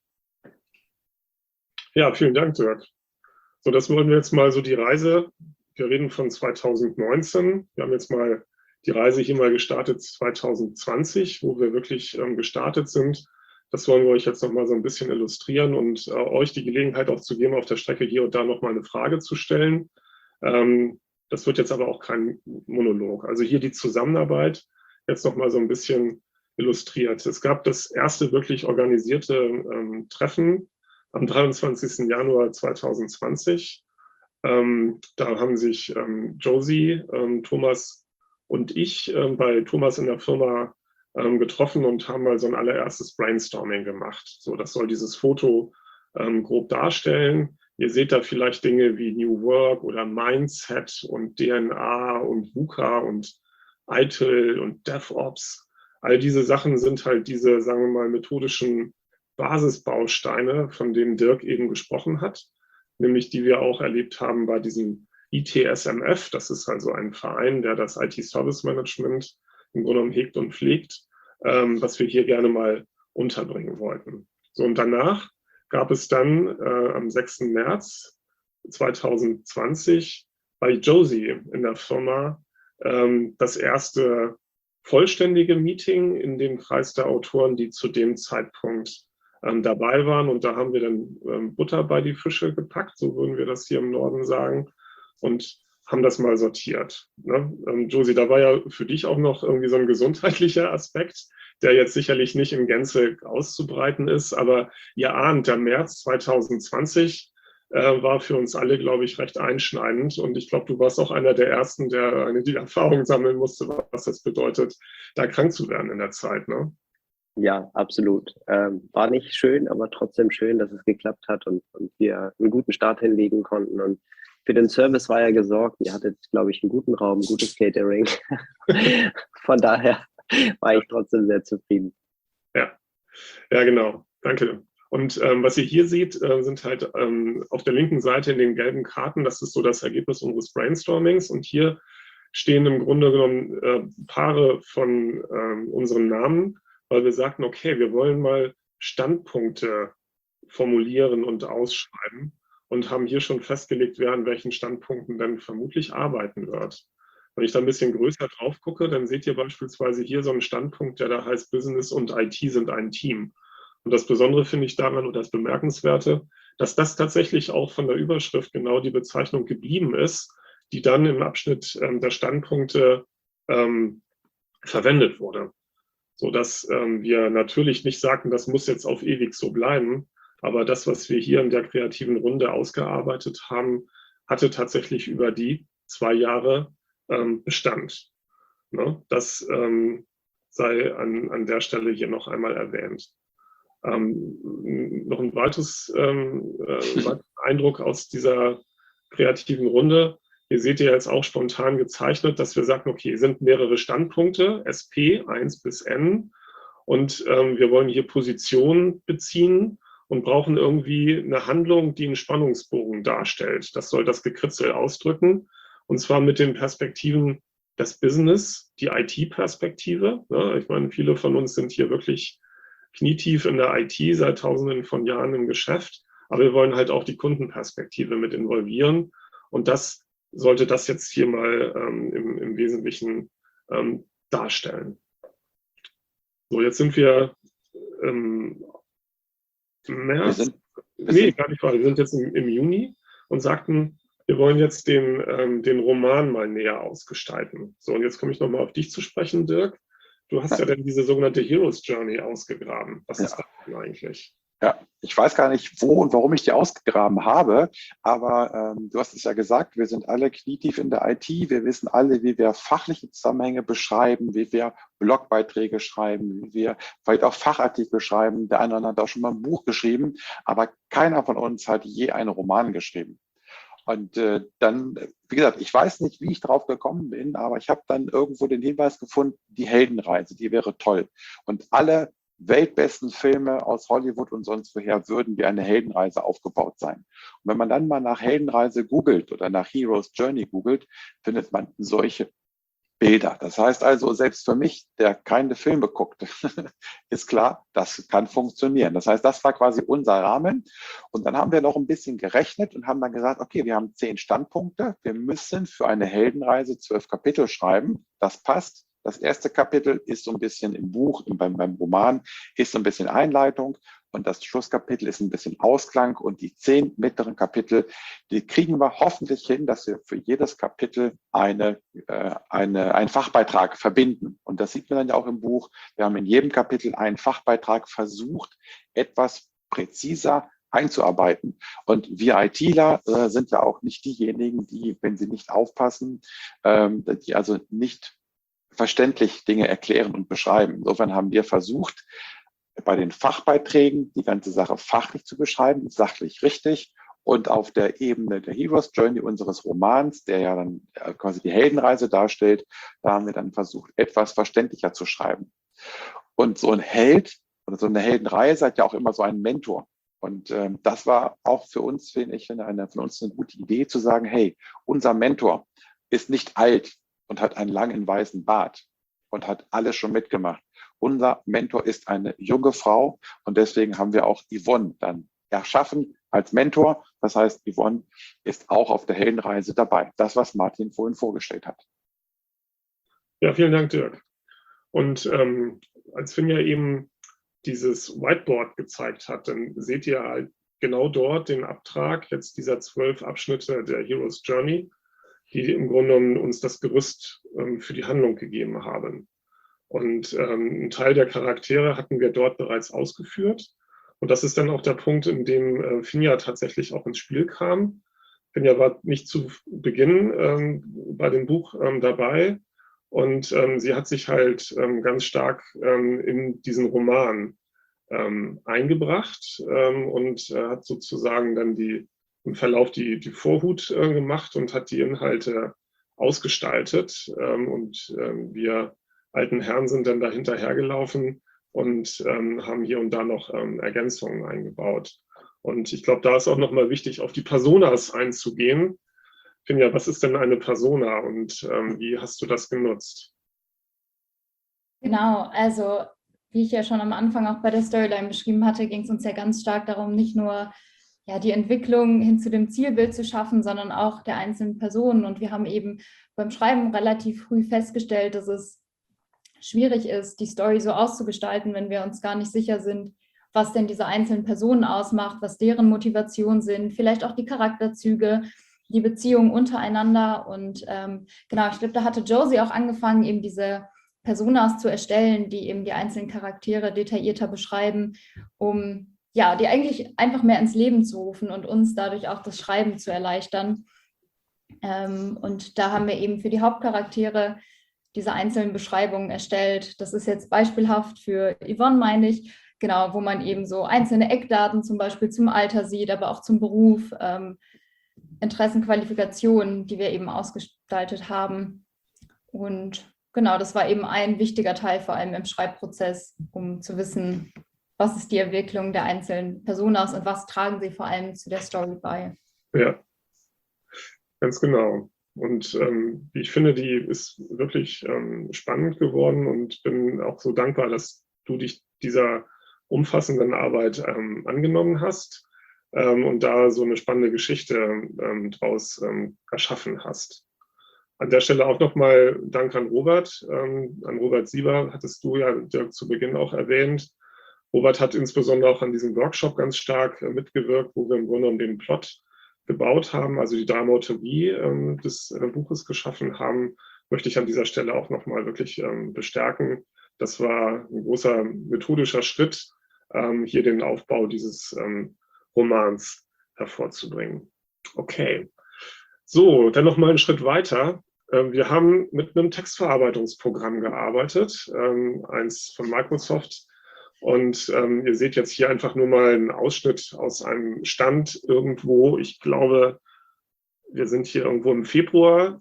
Ja, vielen Dank, Dirk. So, das wollen wir jetzt mal so die Reise. Wir reden von 2019. Wir haben jetzt mal die Reise hier mal gestartet 2020, wo wir wirklich gestartet sind. Das wollen wir euch jetzt noch mal so ein bisschen illustrieren und euch die Gelegenheit auch zu geben, auf der Strecke hier und da noch mal eine Frage zu stellen. Das wird jetzt aber auch kein Monolog. Also hier die Zusammenarbeit jetzt noch mal so ein bisschen illustriert. Es gab das erste wirklich organisierte Treffen am 23. Januar 2020. Da haben sich Josie, Thomas und ich bei Thomas in der Firma getroffen und haben mal so ein allererstes Brainstorming gemacht. So, das soll dieses Foto grob darstellen. Ihr seht da vielleicht Dinge wie New Work oder Mindset und DNA und VUCA und ITIL und DevOps. All diese Sachen sind halt diese, sagen wir mal, methodischen Basisbausteine, von denen Dirk eben gesprochen hat, nämlich die wir auch erlebt haben bei diesem ITSMF. Das ist also ein Verein, der das IT-Service Management im Grunde genommen hegt und pflegt, was wir hier gerne mal unterbringen wollten. So, und danach gab es dann am 6. März 2020 bei Josie in der Firma das erste vollständige Meeting in dem Kreis der Autoren, die zu dem Zeitpunkt dabei waren. Und da haben wir dann Butter bei die Fische gepackt, so würden wir das hier im Norden sagen, und haben das mal sortiert. Ne? Josie, da war ja für dich auch noch irgendwie so ein gesundheitlicher Aspekt, der jetzt sicherlich nicht in Gänze auszubreiten ist, aber ihr ahnt, der März 2020 war für uns alle, glaube ich, recht einschneidend. Und ich glaube, du warst auch einer der Ersten, der die Erfahrung sammeln musste, was das bedeutet, da krank zu werden in der Zeit. Ne? Ja, absolut. War nicht schön, aber trotzdem schön, dass es geklappt hat und wir einen guten Start hinlegen konnten. Und für den Service war ja gesorgt. Ihr hattet, glaube ich, einen guten Raum, gutes Catering. Von daher war ich trotzdem sehr zufrieden. Ja, genau. Danke. Und was ihr hier seht, sind halt auf der linken Seite in den gelben Karten, das ist so das Ergebnis unseres Brainstormings. Und hier stehen im Grunde genommen Paare von unseren Namen, weil wir sagten, okay, wir wollen mal Standpunkte formulieren und ausschreiben und haben hier schon festgelegt, wer an welchen Standpunkten dann vermutlich arbeiten wird. Wenn ich da ein bisschen größer drauf gucke, dann seht ihr beispielsweise hier so einen Standpunkt, der da heißt, Business und IT sind ein Team. Und das Besondere finde ich daran oder das Bemerkenswerte, dass das tatsächlich auch von der Überschrift genau die Bezeichnung geblieben ist, die dann im Abschnitt der Standpunkte verwendet wurde. Sodass wir natürlich nicht sagten, das muss jetzt auf ewig so bleiben, aber das, was wir hier in der kreativen Runde ausgearbeitet haben, hatte tatsächlich über die 2 Jahre Bestand. Ne? Das sei an der Stelle hier noch einmal erwähnt. Noch ein weiteres Eindruck aus dieser kreativen Runde. Hier seht ihr jetzt auch spontan gezeichnet, dass wir sagen, okay, es sind mehrere Standpunkte, SP 1 bis N, und wir wollen hier Positionen beziehen und brauchen irgendwie eine Handlung, die einen Spannungsbogen darstellt. Das soll das Gekritzel ausdrücken, und zwar mit den Perspektiven des Business, die IT-Perspektive. Ne? Ich meine, viele von uns sind hier wirklich knietief in der IT, seit Tausenden von Jahren im Geschäft, aber wir wollen halt auch die Kundenperspektive mit involvieren. Und das sollte das jetzt hier mal im Wesentlichen darstellen. So, jetzt sind wir im März. Gar nicht wahr. Wir sind jetzt im Juni und sagten, wir wollen jetzt den Roman mal näher ausgestalten. So, und jetzt komme ich nochmal auf dich zu sprechen, Dirk. Du hast ja dann diese sogenannte Hero's Journey ausgegraben. Was ist das denn eigentlich? Ja, ich weiß gar nicht, wo und warum ich die ausgegraben habe, aber du hast es ja gesagt, wir sind alle knietief in der IT, wir wissen alle, wie wir fachliche Zusammenhänge beschreiben, wie wir Blogbeiträge schreiben, wie wir vielleicht auch Fachartikel schreiben. Der eine oder andere hat auch schon mal ein Buch geschrieben, aber keiner von uns hat je einen Roman geschrieben. Und dann, wie gesagt, ich weiß nicht, wie ich drauf gekommen bin, aber ich habe dann irgendwo den Hinweis gefunden, die Heldenreise, die wäre toll. Und alle weltbesten Filme aus Hollywood und sonst woher würden wie eine Heldenreise aufgebaut sein. Und wenn man dann mal nach Heldenreise googelt oder nach Hero's Journey googelt, findet man solche Bilder. Das heißt also, selbst für mich, der keine Filme guckt, ist klar, das kann funktionieren. Das heißt, das war quasi unser Rahmen. Und dann haben wir noch ein bisschen gerechnet und haben dann gesagt, okay, wir haben 10 Standpunkte. Wir müssen für eine Heldenreise 12 Kapitel schreiben. Das passt. Das erste Kapitel ist so ein bisschen im Buch, beim Roman, ist so ein bisschen Einleitung. Und das Schlusskapitel ist ein bisschen Ausklang. Und die 10 mittleren Kapitel, die kriegen wir hoffentlich hin, dass wir für jedes Kapitel einen Fachbeitrag verbinden. Und das sieht man dann ja auch im Buch. Wir haben in jedem Kapitel einen Fachbeitrag versucht, etwas präziser einzuarbeiten. Und wir ITler sind ja auch nicht diejenigen, die, wenn sie nicht aufpassen, die also nicht verständlich Dinge erklären und beschreiben. Insofern haben wir versucht, bei den Fachbeiträgen die ganze Sache fachlich zu beschreiben, sachlich richtig. Und auf der Ebene der Hero's Journey unseres Romans, der ja dann quasi die Heldenreise darstellt, da haben wir dann versucht, etwas verständlicher zu schreiben. Und so ein Held oder so eine Heldenreise hat ja auch immer so einen Mentor. Und das war auch für uns, finde ich, eine gute Idee zu sagen, hey, unser Mentor ist nicht alt und hat einen langen weißen Bart und hat alles schon mitgemacht. Unser Mentor ist eine junge Frau und deswegen haben wir auch Yvonne dann erschaffen als Mentor. Das heißt, Yvonne ist auch auf der Heldenreise dabei. Das, was Martin vorhin vorgestellt hat. Ja, vielen Dank, Dirk. Und als Finja eben dieses Whiteboard gezeigt hat, dann seht ihr halt genau dort den Abtrag jetzt dieser 12 Abschnitte der Hero's Journey, die im Grunde genommen uns das Gerüst für die Handlung gegeben haben. Und einen Teil der Charaktere hatten wir dort bereits ausgeführt. Und das ist dann auch der Punkt, in dem Finja tatsächlich auch ins Spiel kam. Finja war nicht zu Beginn bei dem Buch dabei. Und sie hat sich halt ganz stark in diesen Roman eingebracht und hat sozusagen dann im Verlauf die Vorhut gemacht und hat die Inhalte ausgestaltet. Wir alten Herren sind dann da hinterhergelaufen und haben hier und da noch Ergänzungen eingebaut. Und ich glaube, da ist auch nochmal wichtig, auf die Personas einzugehen. Finja, was ist denn eine Persona und wie hast du das genutzt? Genau, also wie ich ja schon am Anfang auch bei der Storyline beschrieben hatte, ging es uns ja ganz stark darum, nicht nur die Entwicklung hin zu dem Zielbild zu schaffen, sondern auch der einzelnen Personen. Und wir haben eben beim Schreiben relativ früh festgestellt, dass es schwierig ist, die Story so auszugestalten, wenn wir uns gar nicht sicher sind, was denn diese einzelnen Personen ausmacht, was deren Motivationen sind, vielleicht auch die Charakterzüge, die Beziehungen untereinander. Und genau, ich glaube, da hatte Josie auch angefangen, eben diese Personas zu erstellen, die eben die einzelnen Charaktere detaillierter beschreiben, um die eigentlich einfach mehr ins Leben zu rufen und uns dadurch auch das Schreiben zu erleichtern. Und da haben wir eben für die Hauptcharaktere diese einzelnen Beschreibungen erstellt. Das ist jetzt beispielhaft für Yvonne, meine ich, genau, wo man eben so einzelne Eckdaten zum Beispiel zum Alter sieht, aber auch zum Beruf, Interessen, Qualifikationen, die wir eben ausgestaltet haben. Und genau, das war eben ein wichtiger Teil, vor allem im Schreibprozess, um zu wissen, was ist die Entwicklung der einzelnen Personas und was tragen sie vor allem zu der Story bei. Ja, ganz genau. Und wie ich finde, die ist wirklich spannend geworden und bin auch so dankbar, dass du dich dieser umfassenden Arbeit angenommen hast und da so eine spannende Geschichte draus erschaffen hast. An der Stelle auch nochmal Dank an Robert Sieber, hattest du ja Dirk zu Beginn auch erwähnt. Robert hat insbesondere auch an diesem Workshop ganz stark mitgewirkt, wo wir im Grunde genommen den Plot gebaut haben, also die Dramaturgie des Buches geschaffen haben, möchte ich an dieser Stelle auch nochmal wirklich bestärken. Das war ein großer methodischer Schritt, hier den Aufbau dieses Romans hervorzubringen. Okay, so, dann nochmal einen Schritt weiter. Wir haben mit einem Textverarbeitungsprogramm gearbeitet, eins von Microsoft. Und ihr seht jetzt hier einfach nur mal einen Ausschnitt aus einem Stand irgendwo. Ich glaube, wir sind hier irgendwo im Februar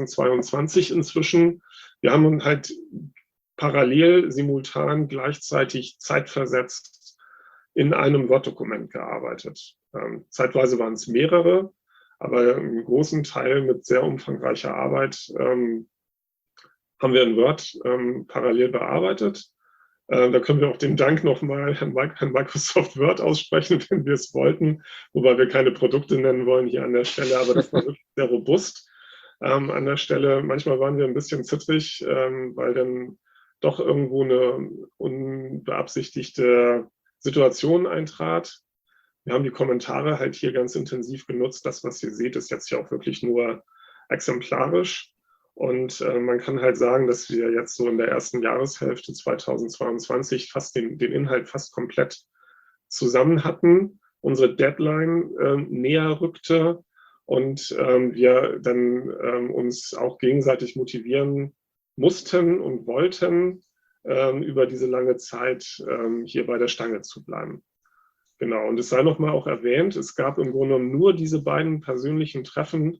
2022 inzwischen. Wir haben halt parallel, simultan, gleichzeitig zeitversetzt in einem Word-Dokument gearbeitet. Zeitweise waren es mehrere, aber einen großen Teil mit sehr umfangreicher Arbeit haben wir in Word parallel bearbeitet. Da können wir auch den Dank nochmal an Microsoft Word aussprechen, wenn wir es wollten, wobei wir keine Produkte nennen wollen hier an der Stelle, aber das war wirklich sehr robust an der Stelle. Manchmal waren wir ein bisschen zittrig, weil dann doch irgendwo eine unbeabsichtigte Situation eintrat. Wir haben die Kommentare halt hier ganz intensiv genutzt. Das, was ihr seht, ist jetzt ja auch wirklich nur exemplarisch. Und man kann halt sagen, dass wir jetzt so in der ersten Jahreshälfte 2022 fast den Inhalt fast komplett zusammen hatten, unsere Deadline näher rückte und wir dann uns auch gegenseitig motivieren mussten und wollten, über diese lange Zeit hier bei der Stange zu bleiben. Genau, und es sei nochmal auch erwähnt, es gab im Grunde genommen nur diese beiden persönlichen Treffen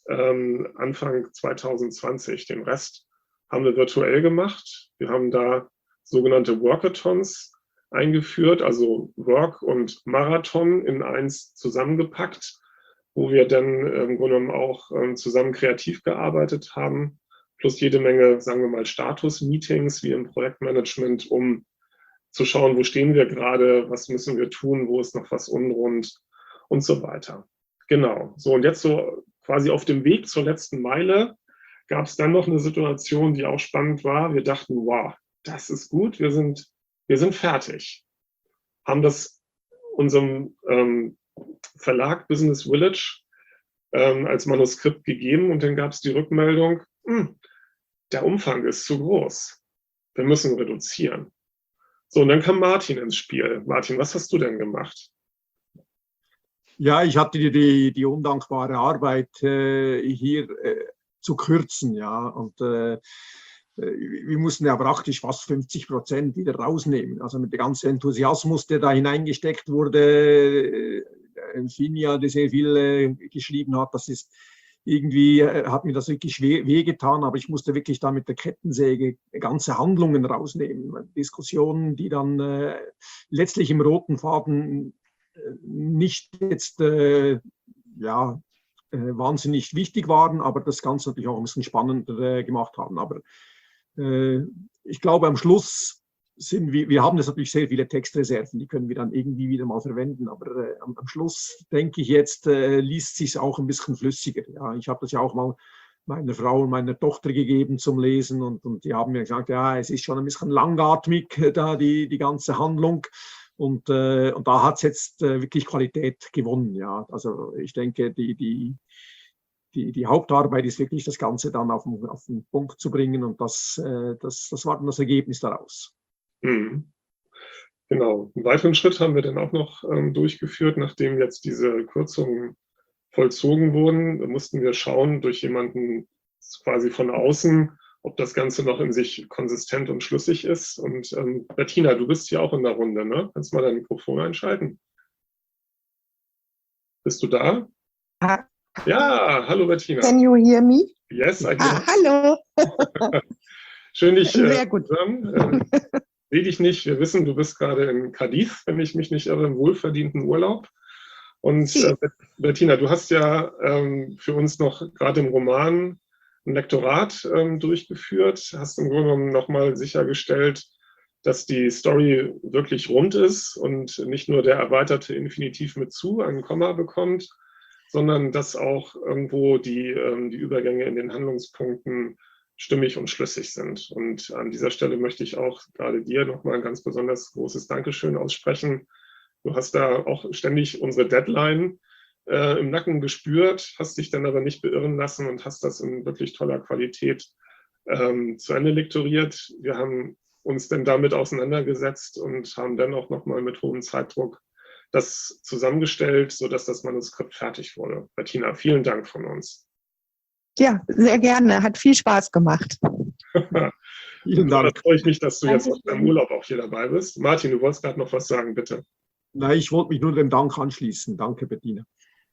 Anfang 2020. Den Rest haben wir virtuell gemacht. Wir haben da sogenannte Workathons eingeführt, also Work und Marathon in eins zusammengepackt, wo wir dann im Grunde genommen auch zusammen kreativ gearbeitet haben, plus jede Menge, sagen wir mal, Status-Meetings wie im Projektmanagement, um zu schauen, wo stehen wir gerade, was müssen wir tun, wo ist noch was unrund und so weiter. Genau, so und jetzt so quasi auf dem Weg zur letzten Meile gab es dann noch eine Situation, die auch spannend war. Wir dachten, wow, das ist gut, wir sind fertig. Haben das unserem Verlag Business Village als Manuskript gegeben und dann gab es die Rückmeldung, der Umfang ist zu groß. Wir müssen reduzieren. So, und dann kam Martin ins Spiel. Martin, was hast du denn gemacht? Ja, ich hatte die undankbare Arbeit, hier zu kürzen, ja, und wir mussten ja praktisch fast 50% wieder rausnehmen. Also mit dem ganzen Enthusiasmus, der da hineingesteckt wurde, Finja, der sehr viel geschrieben hat, das ist irgendwie, hat mir das wirklich wehgetan, aber ich musste wirklich da mit der Kettensäge ganze Handlungen rausnehmen. Diskussionen, die dann letztlich im roten Faden nicht jetzt wahnsinnig wichtig waren, aber das Ganze natürlich auch ein bisschen spannender gemacht haben. Aber ich glaube, am Schluss wir haben jetzt natürlich sehr viele Textreserven, die können wir dann irgendwie wieder mal verwenden, aber am Schluss denke ich jetzt, liest sich auch ein bisschen flüssiger. Ja, ich habe das ja auch mal meiner Frau und meiner Tochter gegeben zum Lesen und die haben mir gesagt, ja, es ist schon ein bisschen langatmig, da die ganze Handlung. Und da hat es jetzt wirklich Qualität gewonnen. Ja. Also ich denke, die Hauptarbeit ist wirklich, das Ganze dann auf den Punkt zu bringen. Und das war dann das Ergebnis daraus. Mhm. Genau. Einen weiteren Schritt haben wir dann auch noch durchgeführt, nachdem jetzt diese Kürzungen vollzogen wurden. Da mussten wir schauen durch jemanden quasi von außen, ob das Ganze noch in sich konsistent und schlüssig ist. Und Bettina, du bist hier auch in der Runde, ne? Kannst mal dein Mikrofon einschalten? Bist du da? Ja, hallo Bettina. Can you hear me? Yes, I can. Hallo. Schön, dich Sehr gut. zu hören. Sehe dich nicht. Wir wissen, du bist gerade in Cadiz, wenn ich mich nicht irre, im wohlverdienten Urlaub. Und Bettina, du hast ja für uns noch gerade im Roman ein Lektorat durchgeführt, hast im Grunde genommen nochmal sichergestellt, dass die Story wirklich rund ist und nicht nur der erweiterte Infinitiv mit zu ein Komma bekommt, sondern dass auch irgendwo die Übergänge in den Handlungspunkten stimmig und schlüssig sind. Und an dieser Stelle möchte ich auch gerade dir nochmal ein ganz besonders großes Dankeschön aussprechen. Du hast da auch ständig unsere Deadline im Nacken gespürt, hast dich dann aber nicht beirren lassen und hast das in wirklich toller Qualität zu Ende lektoriert. Wir haben uns dann damit auseinandergesetzt und haben dann auch nochmal mit hohem Zeitdruck das zusammengestellt, sodass das Manuskript fertig wurde. Bettina, vielen Dank von uns. Ja, sehr gerne. Hat viel Spaß gemacht. Vielen Dank. Da freue ich mich, dass du jetzt Dankeschön. aus deinem Urlaub auch hier dabei bist. Martin, du wolltest gerade noch was sagen, bitte. Nein, ich wollte mich nur dem Dank anschließen. Danke, Bettina.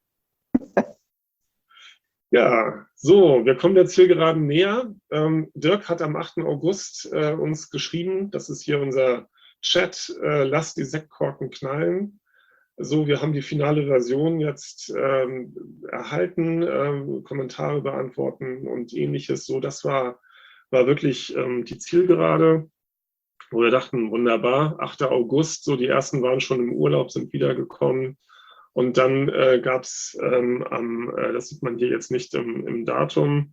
Ja, so, wir kommen jetzt hier gerade näher. Dirk hat am 8. August uns geschrieben, das ist hier unser Chat, lasst die Sektkorken knallen. So, wir haben die finale Version jetzt erhalten, Kommentare beantworten und ähnliches. So, das war wirklich die Zielgerade, wo wir dachten, wunderbar, 8. August, so die ersten waren schon im Urlaub, sind wiedergekommen. Und dann gab es das sieht man hier jetzt nicht im Datum,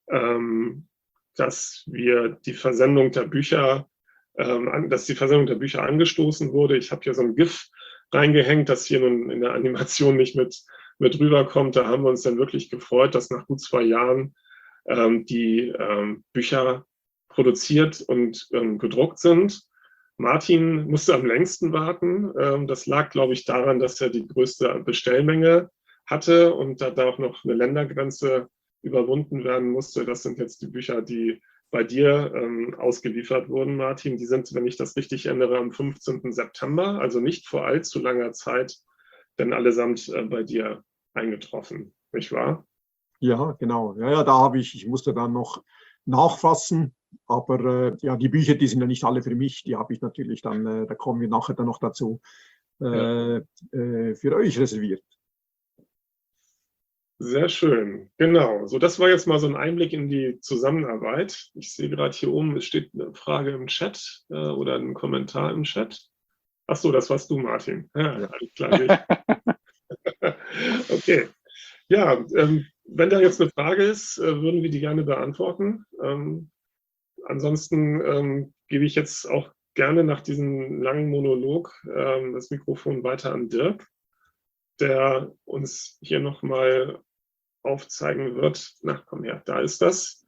dass die Versendung der Bücher angestoßen wurde. Ich habe hier so ein GIF reingehängt, das hier nun in der Animation nicht mit rüberkommt. Da haben wir uns dann wirklich gefreut, dass nach gut 2 Jahren die Bücher produziert und gedruckt sind. Martin musste am längsten warten. Das lag, glaube ich, daran, dass er die größte Bestellmenge hatte und da auch noch eine Ländergrenze überwunden werden musste. Das sind jetzt die Bücher, die bei dir ausgeliefert wurden, Martin. Die sind, wenn ich das richtig erinnere, am 15. September, also nicht vor allzu langer Zeit, denn allesamt bei dir eingetroffen, nicht wahr? Ja, genau. Ja, da ich musste dann noch nachfassen. Aber ja, die Bücher, die sind ja nicht alle für mich, die habe ich natürlich dann, da kommen wir nachher dann noch dazu, für euch reserviert. Sehr schön, genau. So, das war jetzt mal so ein Einblick in die Zusammenarbeit. Ich sehe gerade hier oben, es steht eine Frage im Chat oder ein Kommentar im Chat. Ach so, das warst du, Martin. Ja, alles klar. Okay. Ja, wenn da jetzt eine Frage ist, würden wir die gerne beantworten. Ansonsten gebe ich jetzt auch gerne nach diesem langen Monolog das Mikrofon weiter an Dirk, der uns hier nochmal aufzeigen wird, na komm her, da ist das,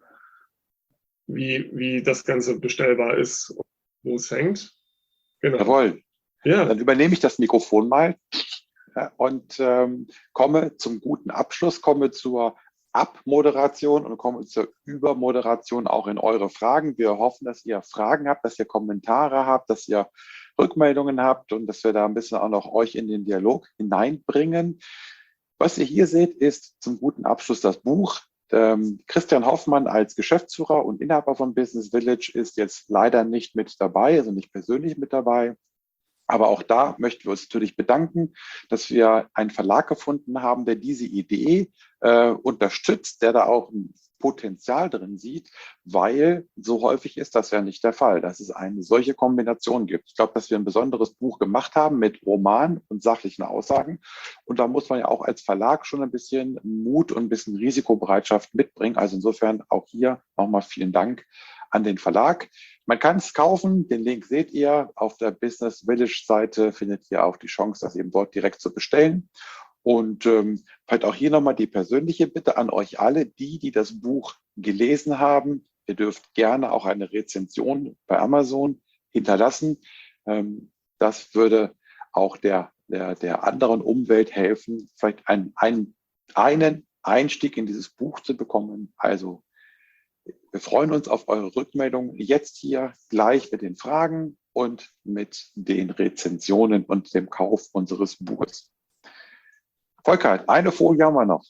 wie das Ganze bestellbar ist und wo es hängt. Genau. Jawohl. Ja. Dann übernehme ich das Mikrofon mal und komme zum guten Abschluss, komme zur Abmoderation und komme zur Übermoderation auch in eure Fragen. Wir hoffen, dass ihr Fragen habt, dass ihr Kommentare habt, dass ihr Rückmeldungen habt und dass wir da ein bisschen auch noch euch in den Dialog hineinbringen. Was ihr hier seht, ist zum guten Abschluss das Buch. Christian Hoffmann als Geschäftsführer und Inhaber von Business Village ist jetzt leider nicht mit dabei, also nicht persönlich mit dabei. Aber auch da möchten wir uns natürlich bedanken, dass wir einen Verlag gefunden haben, der diese Idee unterstützt, der da auch ein Potenzial drin sieht, weil so häufig ist das ja nicht der Fall, dass es eine solche Kombination gibt. Ich glaube, dass wir ein besonderes Buch gemacht haben mit Roman und sachlichen Aussagen. Und da muss man ja auch als Verlag schon ein bisschen Mut und ein bisschen Risikobereitschaft mitbringen. Also insofern auch hier nochmal vielen Dank an den Verlag. Man kann es kaufen, den Link seht ihr. Auf der Business Village Seite findet ihr auch die Chance, das eben dort direkt zu bestellen. Und vielleicht auch hier nochmal die persönliche Bitte an euch alle, die das Buch gelesen haben. Ihr dürft gerne auch eine Rezension bei Amazon hinterlassen. Das würde auch der anderen Umwelt helfen, vielleicht einen Einstieg in dieses Buch zu bekommen. Also wir freuen uns auf eure Rückmeldung jetzt hier gleich mit den Fragen und mit den Rezensionen und dem Kauf unseres Buches. Volker, eine Folie haben wir noch.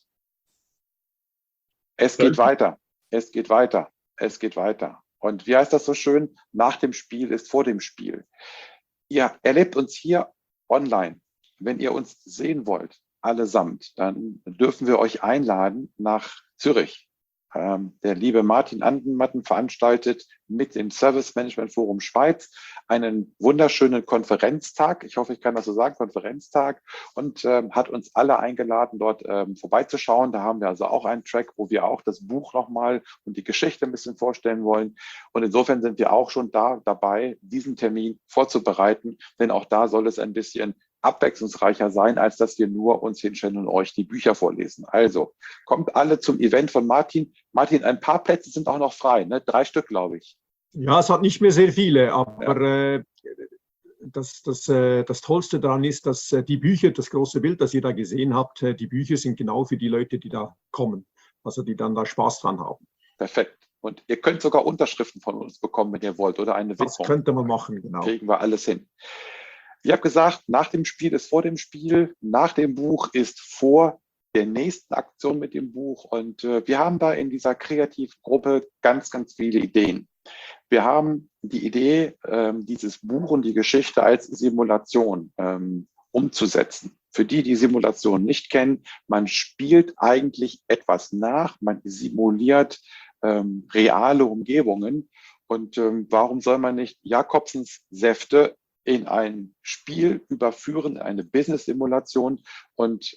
Es geht weiter, es geht weiter, es geht weiter. Und wie heißt das so schön? Nach dem Spiel ist vor dem Spiel. Ihr erlebt uns hier online. Wenn ihr uns sehen wollt, allesamt, dann dürfen wir euch einladen nach Zürich. Der liebe Martin Andermatten veranstaltet mit dem Service Management Forum Schweiz einen wunderschönen Konferenztag. Ich hoffe, ich kann das so sagen, Konferenztag, und hat uns alle eingeladen, dort vorbeizuschauen. Da haben wir also auch einen Track, wo wir auch das Buch nochmal und die Geschichte ein bisschen vorstellen wollen. Und insofern sind wir auch schon dabei, diesen Termin vorzubereiten, denn auch da soll es ein bisschen abwechslungsreicher sein, als dass wir nur uns hinstellen und euch die Bücher vorlesen. Also kommt alle zum Event von Martin. Martin, ein paar Plätze sind auch noch frei, ne? 3 Stück, glaube ich. Ja, es hat nicht mehr sehr viele, aber das Tollste daran ist, dass die Bücher, das große Bild, das ihr da gesehen habt, die Bücher sind genau für die Leute, die da kommen, also die dann da Spaß dran haben. Perfekt. Und ihr könnt sogar Unterschriften von uns bekommen, wenn ihr wollt, oder eine Widmung. Das könnte man machen, genau. Kriegen wir alles hin. Ich habe gesagt, nach dem Spiel ist vor dem Spiel, nach dem Buch ist vor der nächsten Aktion mit dem Buch. Und wir haben da in dieser Kreativgruppe ganz, ganz viele Ideen. Wir haben die Idee, dieses Buch und die Geschichte als Simulation umzusetzen. Für die, die Simulation nicht kennen, man spielt eigentlich etwas nach, man simuliert reale Umgebungen. Und warum soll man nicht Jacobsens Säfte in ein Spiel überführen, eine Business-Simulation? Und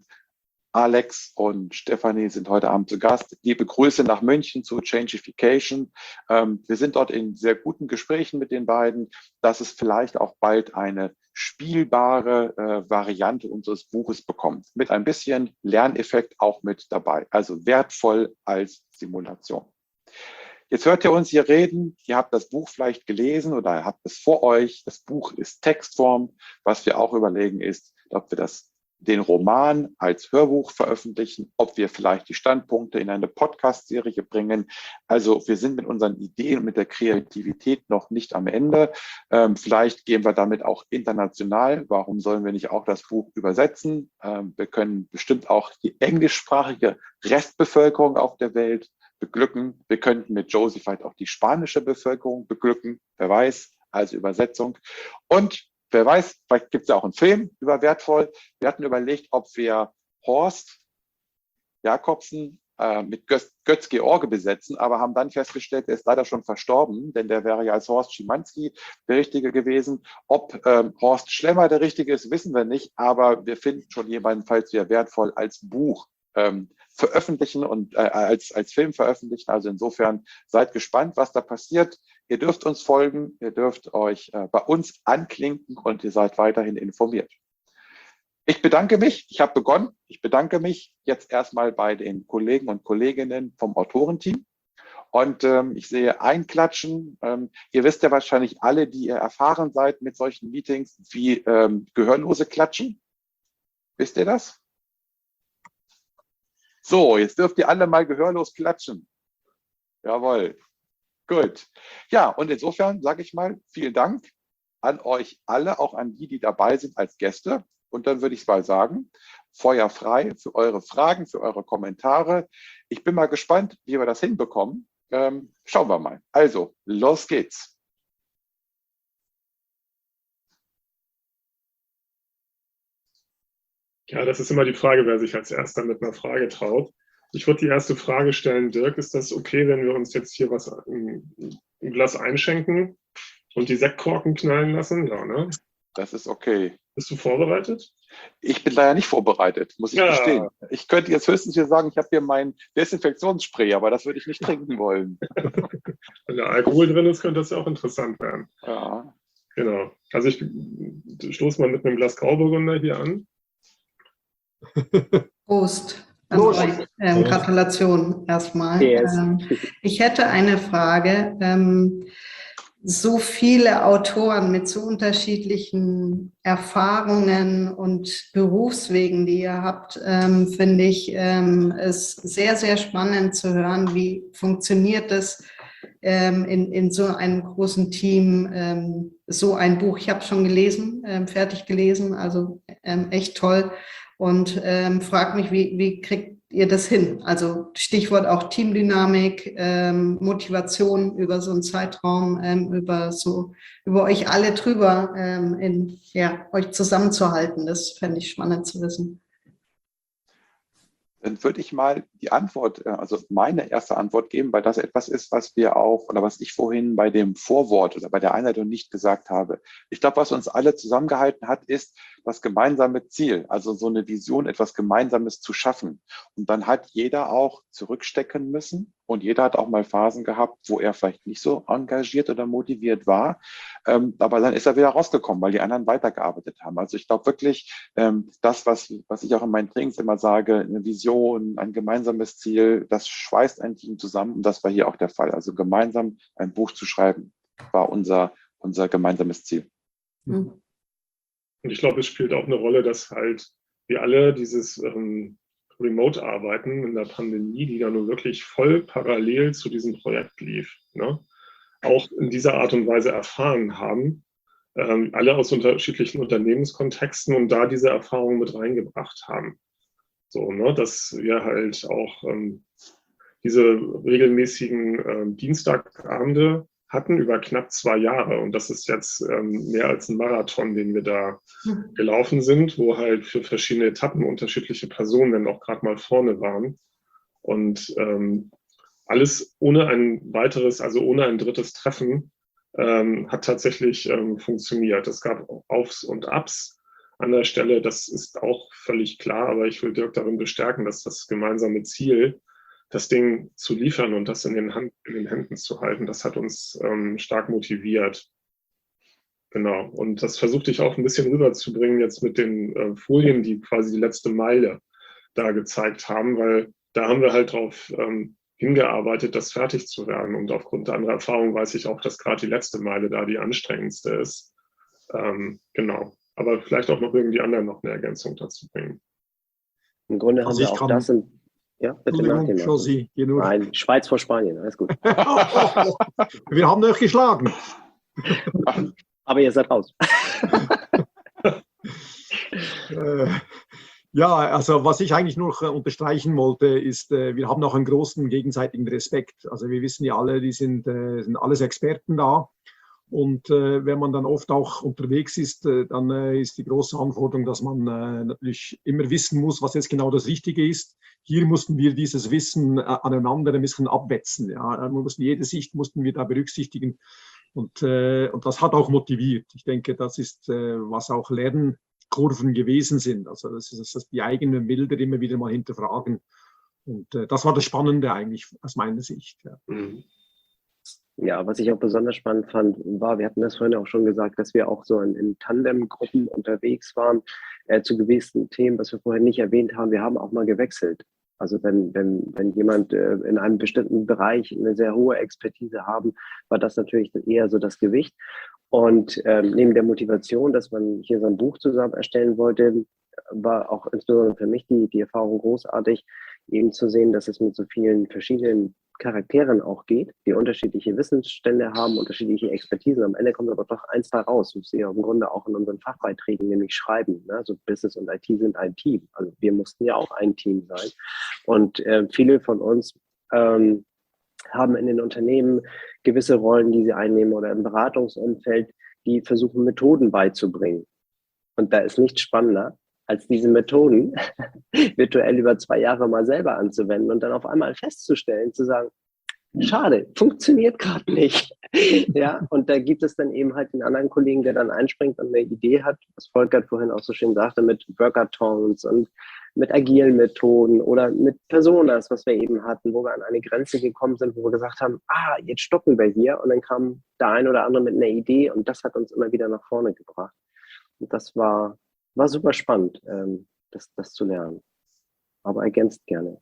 Alex und Stefanie sind heute Abend zu Gast. Liebe Grüße nach München zu Changification. Wir sind dort in sehr guten Gesprächen mit den beiden, dass es vielleicht auch bald eine spielbare Variante unseres Buches bekommt. Mit ein bisschen Lerneffekt auch mit dabei. Also wertvoll als Simulation. Jetzt hört ihr uns hier reden, ihr habt das Buch vielleicht gelesen oder ihr habt es vor euch. Das Buch ist Textform. Was wir auch überlegen ist, ob wir den Roman als Hörbuch veröffentlichen, ob wir vielleicht die Standpunkte in eine Podcast-Serie bringen. Also wir sind mit unseren Ideen und mit der Kreativität noch nicht am Ende. Vielleicht gehen wir damit auch international. Warum sollen wir nicht auch das Buch übersetzen? Wir können bestimmt auch die englischsprachige Restbevölkerung auf der Welt beglücken. Wir könnten mit Josie vielleicht auch die spanische Bevölkerung beglücken. Wer weiß, also Übersetzung. Und wer weiß, vielleicht gibt es ja auch einen Film über Wertvoll. Wir hatten überlegt, ob wir Horst Jacobsen mit Götz-George besetzen, aber haben dann festgestellt, er ist leider schon verstorben, denn der wäre ja als Horst Schimanski der Richtige gewesen. Ob Horst Schlemmer der Richtige ist, wissen wir nicht, aber wir finden schon jemanden, falls wir Wertvoll als Buch veröffentlichen und als Film veröffentlichen. Also insofern seid gespannt, was da passiert. Ihr dürft uns folgen, ihr dürft euch bei uns anklinken und ihr seid weiterhin informiert. Ich bedanke mich, ich habe begonnen. Ich bedanke mich jetzt erstmal bei den Kollegen und Kolleginnen vom Autorenteam. Und ich sehe Einklatschen. Ihr wisst ja wahrscheinlich alle, die ihr erfahren seid mit solchen Meetings, wie Gehörlose klatschen. Wisst ihr das? So, jetzt dürft ihr alle mal gehörlos klatschen. Jawohl. Gut. Ja, und insofern sage ich mal, vielen Dank an euch alle, auch an die, die dabei sind als Gäste. Und dann würde ich mal sagen, Feuer frei für eure Fragen, für eure Kommentare. Ich bin mal gespannt, wie wir das hinbekommen. Schauen wir mal. Also, los geht's. Ja, das ist immer die Frage, wer sich als Erster mit einer Frage traut. Ich würde die erste Frage stellen, Dirk, ist das okay, wenn wir uns jetzt hier was im Glas einschenken und die Sektkorken knallen lassen? Ja, ne? Das ist okay. Bist du vorbereitet? Ich bin leider nicht vorbereitet, muss ich gestehen. Ich könnte jetzt höchstens hier sagen, ich habe hier mein Desinfektionsspray, aber das würde ich nicht trinken wollen. Wenn da Alkohol drin ist, könnte das ja auch interessant werden. Ja. Genau. Also ich stoße mal mit einem Glas Grauburgunder hier an. Prost. Euch. Gratulation erstmal. Yes. Ich hätte eine Frage. So viele Autoren mit so unterschiedlichen Erfahrungen und Berufswegen, die ihr habt, finde ich es sehr, sehr spannend zu hören, wie funktioniert das in so einem großen Team, so ein Buch. Ich habe es schon gelesen, fertig gelesen, also echt toll. Und frage mich, wie kriegt ihr das hin? Also Stichwort auch Teamdynamik, Motivation über so einen Zeitraum, über euch alle drüber, euch zusammenzuhalten. Das fände ich spannend zu wissen. Dann würde ich mal die Antwort, also meine erste Antwort geben, weil das etwas ist, was wir auch oder was ich vorhin bei dem Vorwort oder bei der Einleitung nicht gesagt habe. Ich glaube, was uns alle zusammengehalten hat, ist das gemeinsame Ziel, also so eine Vision, etwas Gemeinsames zu schaffen. Und dann hat jeder auch zurückstecken müssen und jeder hat auch mal Phasen gehabt, wo er vielleicht nicht so engagiert oder motiviert war. Aber dann ist er wieder rausgekommen, weil die anderen weitergearbeitet haben. Also ich glaube wirklich, das, was ich auch in meinen Trainings immer sage, eine Vision, ein gemeinsames Ziel, das schweißt ein Team zusammen. Und das war hier auch der Fall. Also gemeinsam ein Buch zu schreiben, war unser gemeinsames Ziel. Mhm. Und ich glaube, es spielt auch eine Rolle, dass halt wir alle dieses Remote-Arbeiten in der Pandemie, die da nun wirklich voll parallel zu diesem Projekt lief, ne, auch in dieser Art und Weise erfahren haben, alle aus unterschiedlichen Unternehmenskontexten und da diese Erfahrungen mit reingebracht haben. So, ne, dass wir halt auch diese regelmäßigen Dienstagabende hatten über knapp 2 Jahre. Und das ist jetzt mehr als ein Marathon, den wir da gelaufen sind, wo halt für verschiedene Etappen unterschiedliche Personen dann auch gerade mal vorne waren. Und alles ohne ein weiteres, also ohne ein drittes Treffen, hat tatsächlich funktioniert. Es gab Aufs und Abs an der Stelle, das ist auch völlig klar, aber ich will Dirk darin bestärken, dass das gemeinsame Ziel, das Ding zu liefern und das in den Händen zu halten, das hat uns stark motiviert. Genau. Und das versuchte ich auch ein bisschen rüberzubringen jetzt mit den Folien, die quasi die letzte Meile da gezeigt haben, weil da haben wir halt drauf hingearbeitet, das fertig zu werden. Und aufgrund der anderen Erfahrung weiß ich auch, dass gerade die letzte Meile da die anstrengendste ist. Genau. Aber vielleicht auch noch irgendwie anderen noch eine Ergänzung dazu bringen. Im Grunde Also haben wir auch das in. Ja, bitte nach dem. Nein, Schweiz vor Spanien, alles gut. Wir haben euch geschlagen. Aber ihr seid raus. Ja, also was ich eigentlich noch unterstreichen wollte, ist, wir haben auch einen großen gegenseitigen Respekt. Also wir wissen ja alle, die sind alles Experten da. Und wenn man dann oft auch unterwegs ist, dann ist die große Anforderung, dass man natürlich immer wissen muss, was jetzt genau das Richtige ist. Hier mussten wir dieses Wissen aneinander ein bisschen abwetzen. Ja. Jede Sicht mussten wir da berücksichtigen. Und das hat auch motiviert. Ich denke, das ist, was auch Lernkurven gewesen sind. Also das ist die eigenen Bilder immer wieder mal hinterfragen. Und das war das Spannende eigentlich aus meiner Sicht. Ja. Mhm. Ja, was ich auch besonders spannend fand, war, wir hatten das vorhin auch schon gesagt, dass wir auch so in Tandemgruppen unterwegs waren zu gewissen Themen, was wir vorher nicht erwähnt haben. Wir haben auch mal gewechselt. Also wenn jemand in einem bestimmten Bereich eine sehr hohe Expertise haben, war das natürlich eher so das Gewicht. Und neben der Motivation, dass man hier so ein Buch zusammen erstellen wollte, war auch insbesondere für mich die Erfahrung großartig, eben zu sehen, dass es mit so vielen verschiedenen Charakteren auch geht, die unterschiedliche Wissensstände haben, unterschiedliche Expertisen. Am Ende kommt aber doch eins da raus, was wir im Grunde auch in unseren Fachbeiträgen nämlich schreiben. Ne? Also Business und IT sind ein Team. Also wir mussten ja auch ein Team sein. Und viele von uns haben in den Unternehmen gewisse Rollen, die sie einnehmen oder im Beratungsumfeld, die versuchen, Methoden beizubringen. Und da ist nichts spannender, als diese Methoden virtuell über 2 Jahre mal selber anzuwenden und dann auf einmal festzustellen, zu sagen, schade, funktioniert gerade nicht. Ja, und da gibt es dann eben halt den anderen Kollegen, der dann einspringt und eine Idee hat, was Volker vorhin auch so schön sagte, mit Workathons und mit agilen Methoden oder mit Personas, was wir eben hatten, wo wir an eine Grenze gekommen sind, wo wir gesagt haben, jetzt stoppen wir hier. Und dann kam der ein oder andere mit einer Idee und das hat uns immer wieder nach vorne gebracht. Und das war super spannend, das zu lernen. Aber ergänzt gerne.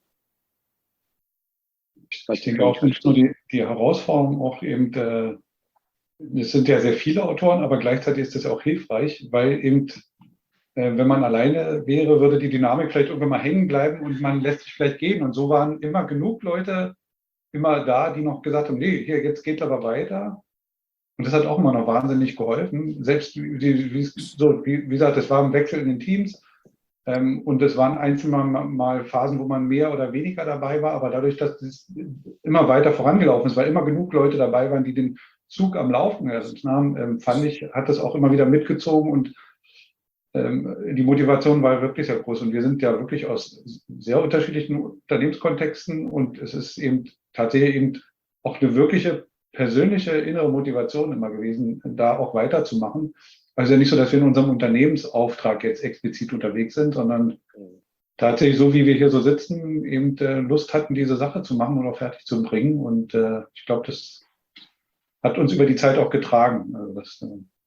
Ich denke auch nicht nur die Herausforderung, auch eben, es sind ja sehr viele Autoren, aber gleichzeitig ist das auch hilfreich, weil eben, wenn man alleine wäre, würde die Dynamik vielleicht irgendwann mal hängen bleiben und man lässt sich vielleicht gehen. Und so waren immer genug Leute immer da, die noch gesagt haben, nee, hier, jetzt geht aber weiter. Und das hat auch immer noch wahnsinnig geholfen. Selbst, wie gesagt, es war ein Wechsel in den Teams. Und es waren einzelne mal Phasen, wo man mehr oder weniger dabei war. Aber dadurch, dass es immer weiter vorangelaufen ist, weil immer genug Leute dabei waren, die den Zug am Laufen haben, fand ich, hat das auch immer wieder mitgezogen. Und die Motivation war wirklich sehr groß. Und wir sind ja wirklich aus sehr unterschiedlichen Unternehmenskontexten. Und es ist eben tatsächlich eben auch eine wirkliche persönliche innere Motivation immer gewesen, da auch weiterzumachen. Also ja nicht so, dass wir in unserem Unternehmensauftrag jetzt explizit unterwegs sind, sondern tatsächlich so, wie wir hier so sitzen, eben Lust hatten, diese Sache zu machen und auch fertig zu bringen. Und ich glaube, das hat uns über die Zeit auch getragen. Also das,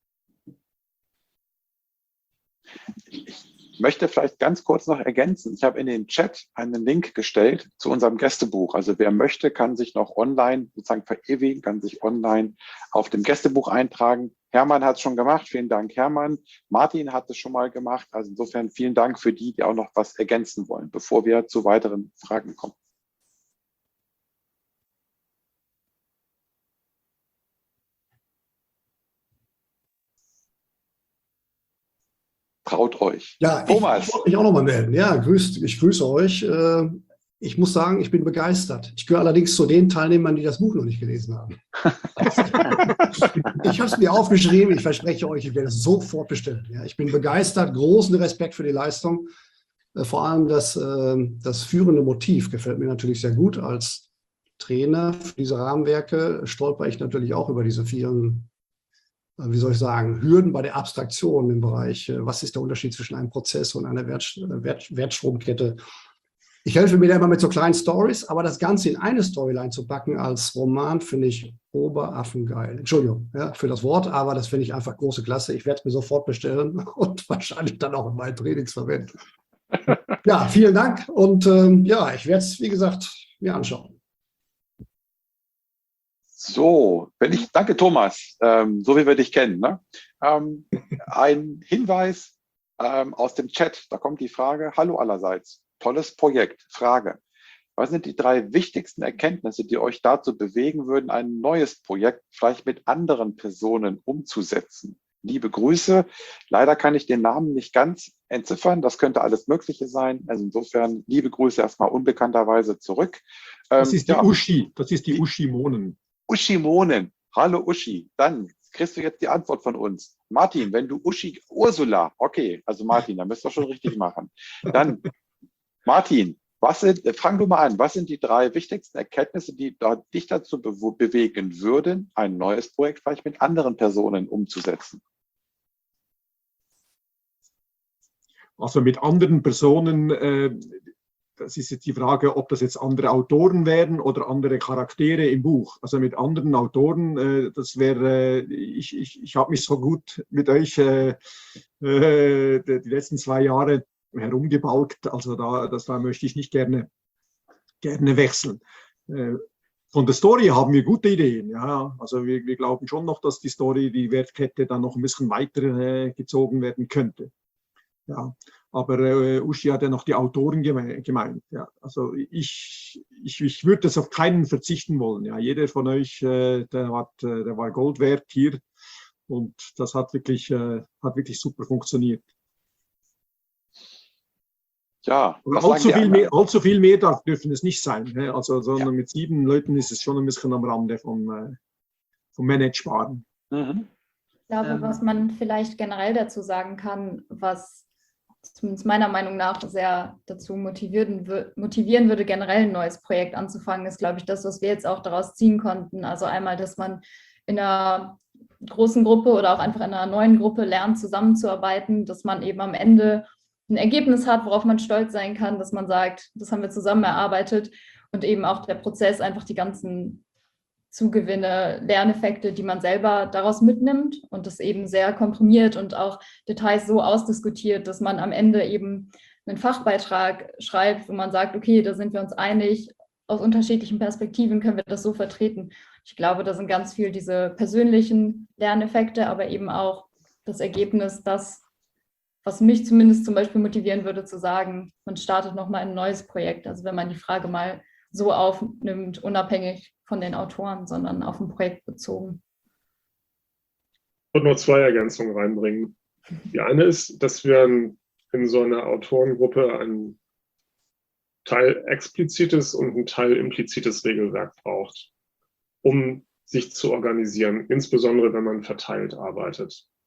Ich möchte vielleicht ganz kurz noch ergänzen. Ich habe in den Chat einen Link gestellt zu unserem Gästebuch. Also wer möchte, kann sich noch online sozusagen verewigen, kann sich online auf dem Gästebuch eintragen. Hermann hat es schon gemacht. Vielen Dank, Hermann. Martin hat es schon mal gemacht. Also insofern vielen Dank für die, die auch noch was ergänzen wollen, bevor wir zu weiteren Fragen kommen. Traut euch. Ja, Thomas. Ich wollte mich auch nochmal melden. Ja, ich grüße euch. Ich muss sagen, ich bin begeistert. Ich gehöre allerdings zu den Teilnehmern, die das Buch noch nicht gelesen haben. Ich habe es mir aufgeschrieben. Ich verspreche euch, ich werde es sofort bestellen. Ja, ich bin begeistert. Großen Respekt für die Leistung. Vor allem das führende Motiv gefällt mir natürlich sehr gut. Als Trainer für diese Rahmenwerke stolper ich natürlich auch über diese vielen, wie soll ich sagen, Hürden bei der Abstraktion im Bereich, was ist der Unterschied zwischen einem Prozess und einer Wertstromkette. Ich helfe mir da immer mit so kleinen Stories, aber das Ganze in eine Storyline zu packen als Roman, finde ich oberaffengeil. Entschuldigung für das Wort, aber das finde ich einfach große Klasse. Ich werde es mir sofort bestellen und wahrscheinlich dann auch in meinen Trainings verwenden. Ja, vielen Dank und ich werde es, wie gesagt, mir anschauen. So, danke Thomas, so wie wir dich kennen. Ne? Ein Hinweis aus dem Chat, da kommt die Frage, hallo allerseits, tolles Projekt, Frage. Was sind die 3 wichtigsten Erkenntnisse, die euch dazu bewegen würden, ein neues Projekt vielleicht mit anderen Personen umzusetzen? Liebe Grüße, leider kann ich den Namen nicht ganz entziffern, das könnte alles Mögliche sein, also insofern liebe Grüße erstmal unbekannterweise zurück. Das ist die Uschi, das ist die Uschi Monen. Uschi Monen. Hallo Uschi. Dann kriegst du jetzt die Antwort von uns. Martin, wenn du Uschi, Ursula, okay, also Martin, dann müsst ihr schon richtig machen. Dann, Martin, fang du mal an. Was sind die 3 wichtigsten Erkenntnisse, die dich dazu bewegen würden, ein neues Projekt vielleicht mit anderen Personen umzusetzen? Also mit anderen Personen, das ist jetzt die Frage, ob das jetzt andere Autoren wären oder andere Charaktere im Buch. Also mit anderen Autoren, das wäre, ich habe mich so gut mit euch die letzten 2 Jahre herumgebalgt, also da möchte ich nicht gerne wechseln. Von der Story haben wir gute Ideen, ja. Also wir glauben schon noch, dass die Wertkette dann noch ein bisschen weiter gezogen werden könnte. Ja, aber Uschi hat ja noch die Autoren gemeint. Ja. Also ich würde das auf keinen verzichten wollen. Ja. Jeder von euch, der war Gold wert hier und das hat wirklich super funktioniert. Ja, allzu viel mehr dürfen es nicht sein. Ne? Also sondern mit 7 Leuten ist es schon ein bisschen am Rande vom Managebaren. Ich glaube, was man vielleicht generell dazu sagen kann, was zumindest meiner Meinung nach sehr dazu motivieren würde, generell ein neues Projekt anzufangen, ist, glaube ich, das, was wir jetzt auch daraus ziehen konnten. Also einmal, dass man in einer großen Gruppe oder auch einfach in einer neuen Gruppe lernt, zusammenzuarbeiten, dass man eben am Ende ein Ergebnis hat, worauf man stolz sein kann, dass man sagt, das haben wir zusammen erarbeitet und eben auch der Prozess einfach die ganzen Zugewinne, Lerneffekte, die man selber daraus mitnimmt und das eben sehr komprimiert und auch Details so ausdiskutiert, dass man am Ende eben einen Fachbeitrag schreibt, wo man sagt, okay, da sind wir uns einig, aus unterschiedlichen Perspektiven können wir das so vertreten. Ich glaube, da sind ganz viel diese persönlichen Lerneffekte, aber eben auch das Ergebnis, das, was mich zumindest zum Beispiel motivieren würde, zu sagen, man startet nochmal ein neues Projekt. Also wenn man die Frage mal so aufnimmt, unabhängig von den Autoren, sondern auf ein Projekt bezogen. Ich wollte noch 2 Ergänzungen reinbringen. Die eine ist, dass wir in so einer Autorengruppe ein Teil explizites und ein Teil implizites Regelwerk braucht, um sich zu organisieren, insbesondere wenn man verteilt arbeitet.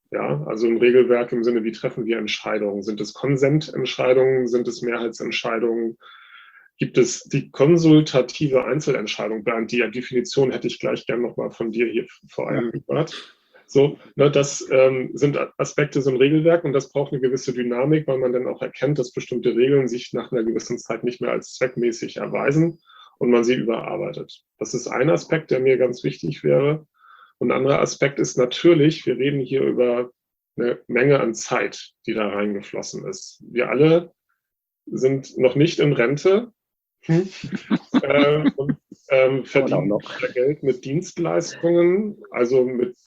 Ja, also ein Regelwerk im Sinne, wie treffen wir Entscheidungen? Sind es Konsententscheidungen? Sind es Mehrheitsentscheidungen? Gibt es die konsultative Einzelentscheidung? Bernd, die Definition hätte ich gleich gerne nochmal von dir hier vor allem gehört. So, ne, das sind Aspekte so ein Regelwerk und das braucht eine gewisse Dynamik, weil man dann auch erkennt, dass bestimmte Regeln sich nach einer gewissen Zeit nicht mehr als zweckmäßig erweisen und man sie überarbeitet. Das ist ein Aspekt, der mir ganz wichtig wäre. Und ein anderer Aspekt ist natürlich, wir reden hier über eine Menge an Zeit, die da reingeflossen ist. Wir alle sind noch nicht in Rente und verdienen Geld mit Dienstleistungen, also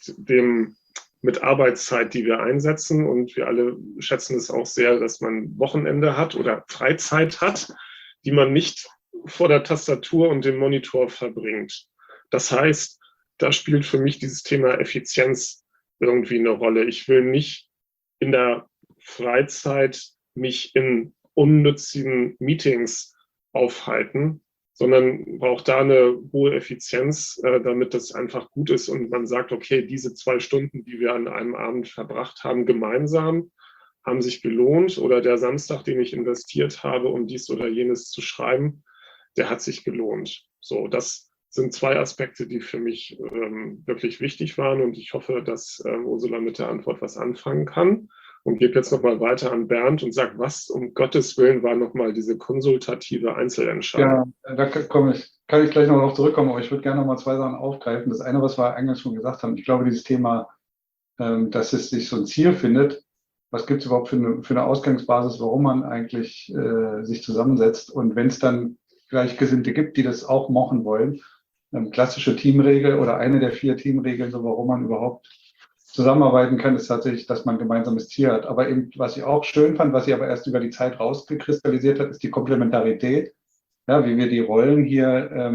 mit Arbeitszeit, die wir einsetzen. Und wir alle schätzen es auch sehr, dass man Wochenende hat oder Freizeit hat, die man nicht vor der Tastatur und dem Monitor verbringt. Das heißt, da spielt für mich dieses Thema Effizienz irgendwie eine Rolle. Ich will nicht in der Freizeit mich in unnützigen Meetings aufhalten, sondern braucht da eine hohe Effizienz, damit das einfach gut ist und man sagt, okay, diese 2 Stunden, die wir an einem Abend verbracht haben, gemeinsam, haben sich gelohnt oder der Samstag, den ich investiert habe, um dies oder jenes zu schreiben, der hat sich gelohnt. So, das sind 2 Aspekte, die für mich wirklich wichtig waren und ich hoffe, dass Ursula mit der Antwort was anfangen kann und gebe jetzt nochmal weiter an Bernd und sage, was um Gottes Willen war nochmal diese konsultative Einzelentscheidung? Ja, da kann ich gleich noch darauf zurückkommen, aber ich würde gerne nochmal 2 Sachen aufgreifen. Das eine, was wir eingangs schon gesagt haben, ich glaube, dieses Thema, dass es sich so ein Ziel findet, was gibt es überhaupt für eine Ausgangsbasis, warum man eigentlich sich zusammensetzt und wenn es dann Gleichgesinnte gibt, die das auch machen wollen, klassische Teamregel oder eine der 4 Teamregeln, so warum man überhaupt zusammenarbeiten kann, ist tatsächlich, dass man ein gemeinsames Ziel hat. Aber eben, was ich auch schön fand, was sich aber erst über die Zeit rausgekristallisiert hat, ist die Komplementarität, ja, wie wir die Rollen hier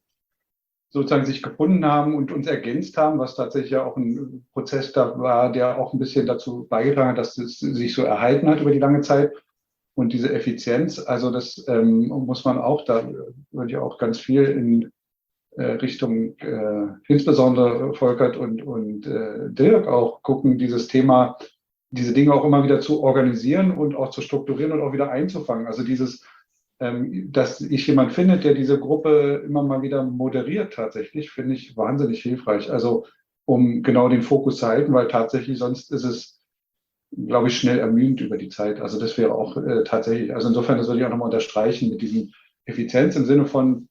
sozusagen sich gefunden haben und uns ergänzt haben, was tatsächlich ja auch ein Prozess da war, der auch ein bisschen dazu beigetragen hat, dass es sich so erhalten hat über die lange Zeit. Und diese Effizienz, also das muss man auch, da würde ich auch ganz viel in Richtung insbesondere Volkert und Dirk auch gucken, dieses Thema, diese Dinge auch immer wieder zu organisieren und auch zu strukturieren und auch wieder einzufangen. Also dieses, dass ich jemand finde, der diese Gruppe immer mal wieder moderiert tatsächlich, finde ich wahnsinnig hilfreich. Also um genau den Fokus zu halten, weil tatsächlich sonst ist es, glaube ich, schnell ermüdend über die Zeit. Also das wäre auch tatsächlich, also insofern, das würde ich auch nochmal unterstreichen mit diesem Effizienz im Sinne von,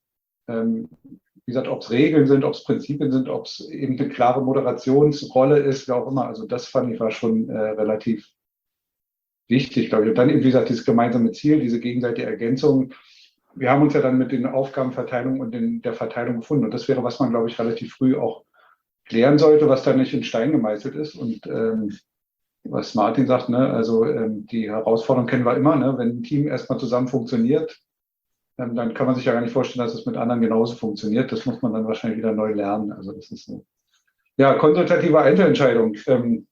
wie gesagt, ob es Regeln sind, ob es Prinzipien sind, ob es eben eine klare Moderationsrolle ist, wie auch immer. Also das fand ich war schon relativ wichtig, glaube ich. Und dann eben, wie gesagt, dieses gemeinsame Ziel, diese gegenseitige Ergänzung. Wir haben uns ja dann mit den Aufgabenverteilungen und der Verteilung gefunden. Und das wäre, was man, glaube ich, relativ früh auch klären sollte, was dann nicht in Stein gemeißelt ist. Und was Martin sagt, ne, also die Herausforderung kennen wir immer, ne, wenn ein Team erstmal zusammen funktioniert, dann kann man sich ja gar nicht vorstellen, dass es mit anderen genauso funktioniert. Das muss man dann wahrscheinlich wieder neu lernen. Also das ist so. Ja, konsultative Einzelentscheidung. In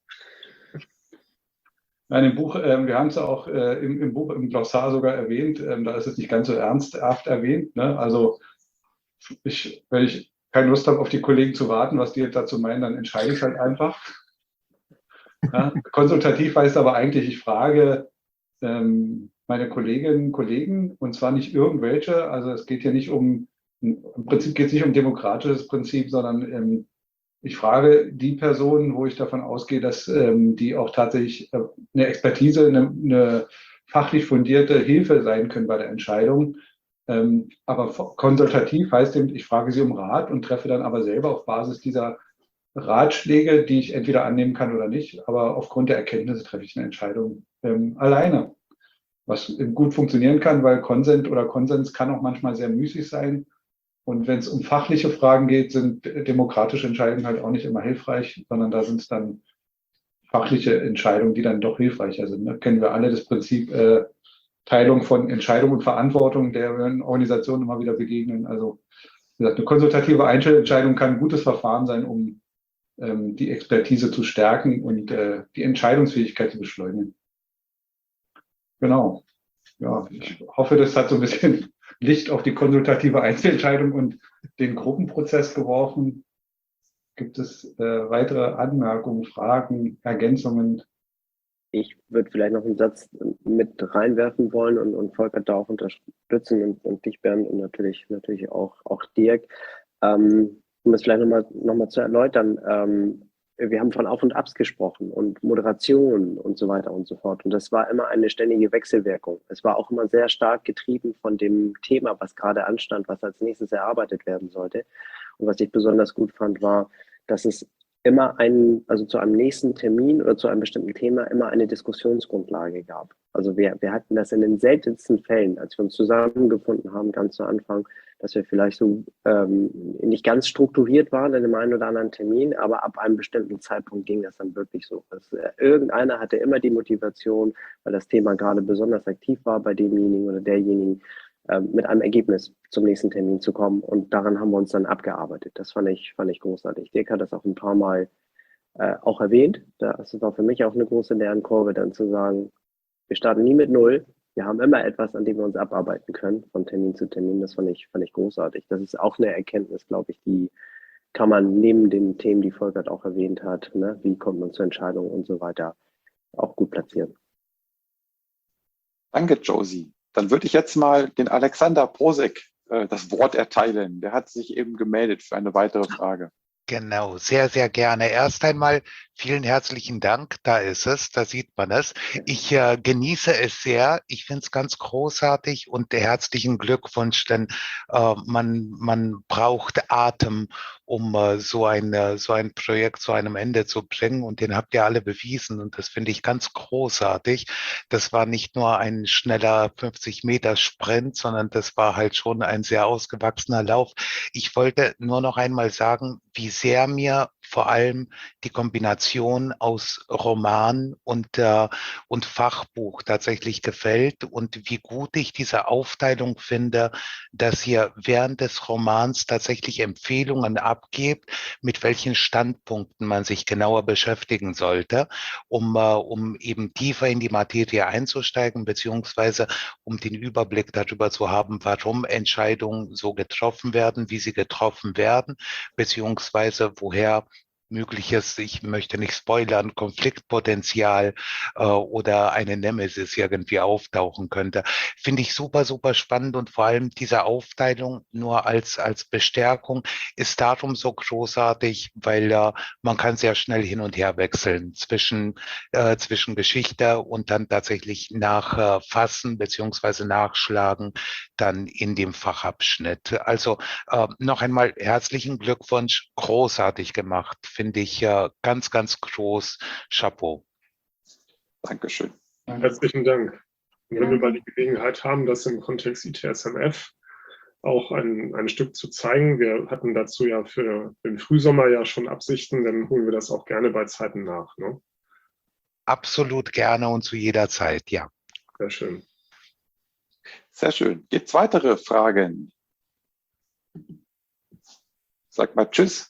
dem Buch, wir haben es ja auch im Buch, im Glossar sogar erwähnt, da ist es nicht ganz so ernsthaft erwähnt. Ne? Also wenn ich keine Lust habe, auf die Kollegen zu warten, was die jetzt dazu meinen, dann entscheide ich halt einfach. Ja? Konsultativ heißt aber eigentlich, ich frage meine Kolleginnen und Kollegen, und zwar nicht irgendwelche, also es geht hier nicht im Prinzip geht es nicht um demokratisches Prinzip, sondern ich frage die Personen, wo ich davon ausgehe, dass die auch tatsächlich eine Expertise, eine fachlich fundierte Hilfe sein können bei der Entscheidung. Aber konsultativ heißt eben, ich frage sie um Rat und treffe dann aber selber auf Basis dieser Ratschläge, die ich entweder annehmen kann oder nicht, aber aufgrund der Erkenntnisse treffe ich eine Entscheidung alleine. Was gut funktionieren kann, weil Konsens kann auch manchmal sehr müßig sein. Und wenn es um fachliche Fragen geht, sind demokratische Entscheidungen halt auch nicht immer hilfreich, sondern da sind es dann fachliche Entscheidungen, die dann doch hilfreicher sind. Da kennen wir alle das Prinzip Teilung von Entscheidung und Verantwortung, der wir in Organisationen immer wieder begegnen. Also wie gesagt, eine konsultative Einzelentscheidung kann ein gutes Verfahren sein, um die Expertise zu stärken und die Entscheidungsfähigkeit zu beschleunigen. Genau. Ja, ich hoffe, das hat so ein bisschen Licht auf die konsultative Einzelentscheidung und den Gruppenprozess geworfen. Gibt es weitere Anmerkungen, Fragen, Ergänzungen? Ich würde vielleicht noch einen Satz mit reinwerfen wollen und Volker da auch unterstützen und dich, Bernd, und natürlich auch Dirk. Um das vielleicht nochmal zu erläutern, wir haben von Auf und Abs gesprochen und Moderation und so weiter und so fort. Und das war immer eine ständige Wechselwirkung. Es war auch immer sehr stark getrieben von dem Thema, was gerade anstand, was als nächstes erarbeitet werden sollte. Und was ich besonders gut fand, war, dass es immer also zu einem nächsten Termin oder zu einem bestimmten Thema immer eine Diskussionsgrundlage gab. Also wir hatten das in den seltensten Fällen, als wir uns zusammengefunden haben, ganz zu Anfang, dass wir vielleicht so nicht ganz strukturiert waren in dem einen oder anderen Termin, aber ab einem bestimmten Zeitpunkt ging das dann wirklich so. Irgendeiner hatte immer die Motivation, weil das Thema gerade besonders aktiv war bei demjenigen oder derjenigen, mit einem Ergebnis zum nächsten Termin zu kommen. Und daran haben wir uns dann abgearbeitet. Das fand ich großartig. Dirk hat das auch ein paar Mal auch erwähnt. Das war für mich auch eine große Lernkurve, dann zu sagen, wir starten nie mit Null. Wir haben immer etwas, an dem wir uns abarbeiten können, von Termin zu Termin. Das fand ich großartig. Das ist auch eine Erkenntnis, glaube ich, die kann man neben den Themen, die Volker auch erwähnt hat, ne, wie kommt man zur Entscheidung und so weiter, auch gut platzieren. Danke, Josie. Dann würde ich jetzt mal den Alexander Prosek das Wort erteilen. Der hat sich eben gemeldet für eine weitere Frage. Genau, sehr, sehr gerne. Erst einmal vielen herzlichen Dank. Da ist es, da sieht man es. Ich genieße es sehr. Ich finde es ganz großartig und herzlichen Glückwunsch, denn man braucht Atem, um so ein Projekt zu einem Ende zu bringen. Und den habt ihr alle bewiesen. Und das finde ich ganz großartig. Das war nicht nur ein schneller 50-Meter-Sprint, sondern das war halt schon ein sehr ausgewachsener Lauf. Ich wollte nur noch einmal sagen, wie sehr mir vor allem die Kombination aus Roman und Fachbuch tatsächlich gefällt und wie gut ich diese Aufteilung finde, dass ihr während des Romans tatsächlich Empfehlungen abgebt, mit welchen Standpunkten man sich genauer beschäftigen sollte, um eben tiefer in die Materie einzusteigen, beziehungsweise um den Überblick darüber zu haben, warum Entscheidungen so getroffen werden, wie sie getroffen werden, beziehungsweise woher mögliches, ich möchte nicht spoilern, Konfliktpotenzial oder eine Nemesis irgendwie auftauchen könnte. Finde ich super, super spannend und vor allem diese Aufteilung nur als Bestärkung ist darum so großartig, weil man kann sehr schnell hin und her wechseln zwischen Geschichte und dann tatsächlich nachfassen beziehungsweise nachschlagen dann in dem Fachabschnitt. Also noch einmal herzlichen Glückwunsch, großartig gemacht, finde ich ganz, ganz groß. Chapeau. Dankeschön. Herzlichen Dank. Und wenn wir mal die Gelegenheit haben, das im Kontext ITSMF auch ein Stück zu zeigen, wir hatten dazu ja für den Frühsommer ja schon Absichten, dann holen wir das auch gerne bei Zeiten nach. Ne? Absolut gerne und zu jeder Zeit, ja. Sehr schön. Sehr schön. Gibt es weitere Fragen? Sag mal Tschüss.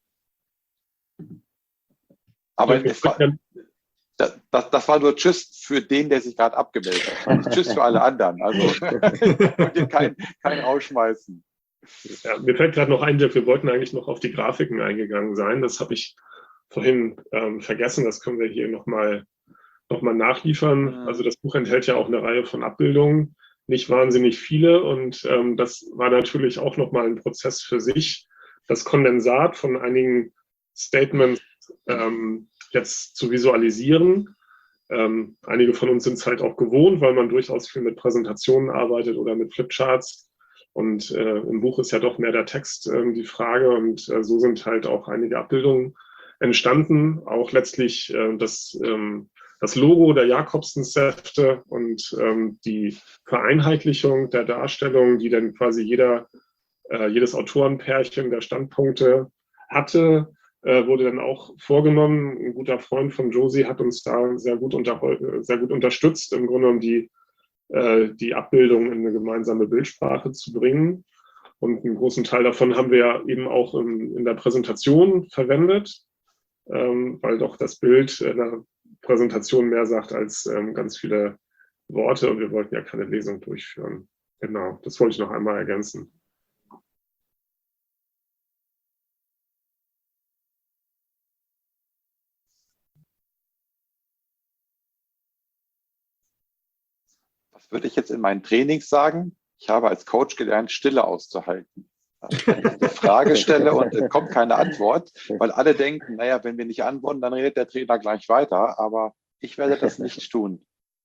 Aber das war nur Tschüss für den, der sich gerade abgemeldet hat. Nicht Tschüss für alle anderen. Also kein Rausschmeißen. Ja, mir fällt gerade noch ein, wir wollten eigentlich noch auf die Grafiken eingegangen sein. Das habe ich vorhin vergessen. Das können wir hier noch mal nachliefern. Also das Buch enthält ja auch eine Reihe von Abbildungen. Nicht wahnsinnig viele. Und das war natürlich auch noch mal ein Prozess für sich. Das Kondensat von einigen Statements jetzt zu visualisieren. Einige von uns sind es halt auch gewohnt, weil man durchaus viel mit Präsentationen arbeitet oder mit Flipcharts. Und im Buch ist ja doch mehr der Text die Frage. Und so sind halt auch einige Abbildungen entstanden. Auch letztlich das Logo der Jacobsen-Säfte und die Vereinheitlichung der Darstellung, die dann quasi jedes Autorenpärchen der Standpunkte hatte, wurde dann auch vorgenommen. Ein guter Freund von Josie hat uns da sehr gut unterstützt, im Grunde genommen die Abbildung in eine gemeinsame Bildsprache zu bringen. Und einen großen Teil davon haben wir eben auch in der Präsentation verwendet, weil doch das Bild in der Präsentation mehr sagt als ganz viele Worte. Und wir wollten ja keine Lesung durchführen. Genau, das wollte ich noch einmal ergänzen. Was würde ich jetzt in meinen Trainings sagen? Ich habe als Coach gelernt, Stille auszuhalten. Also wenn ich eine Frage stelle und es kommt keine Antwort, weil alle denken, naja, wenn wir nicht antworten, dann redet der Trainer gleich weiter, aber ich werde das nicht tun.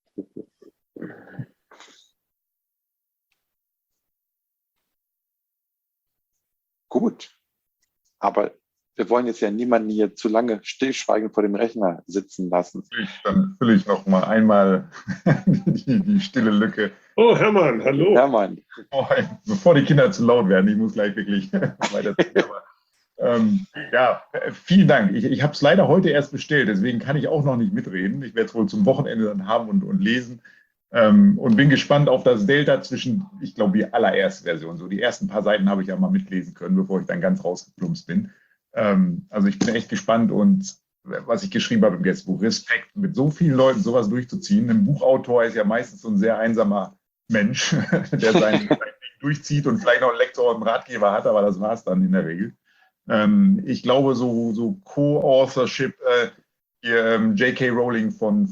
Gut, aber wir wollen jetzt ja niemanden hier zu lange stillschweigend vor dem Rechner sitzen lassen. Dann fülle ich noch mal einmal die stille Lücke. Oh, Hermann, hallo. Hermann. Bevor die Kinder zu laut werden, ich muss gleich wirklich weiterziehen. Ja, vielen Dank. Ich habe es leider heute erst bestellt, deswegen kann ich auch noch nicht mitreden. Ich werde es wohl zum Wochenende dann haben und lesen. Und bin gespannt auf das Delta zwischen, ich glaube, die allererste Version. So die ersten paar Seiten habe ich ja mal mitlesen können, bevor ich dann ganz rausgeplumpst bin. Also ich bin echt gespannt und was ich geschrieben habe im Gästebuch, Respekt, mit so vielen Leuten sowas durchzuziehen. Ein Buchautor ist ja meistens so ein sehr einsamer Mensch, der sein Ding durchzieht und vielleicht noch einen Lektor und einen Ratgeber hat, aber das war es dann in der Regel. Ich glaube, so Co-Authorship, J.K. Rowling von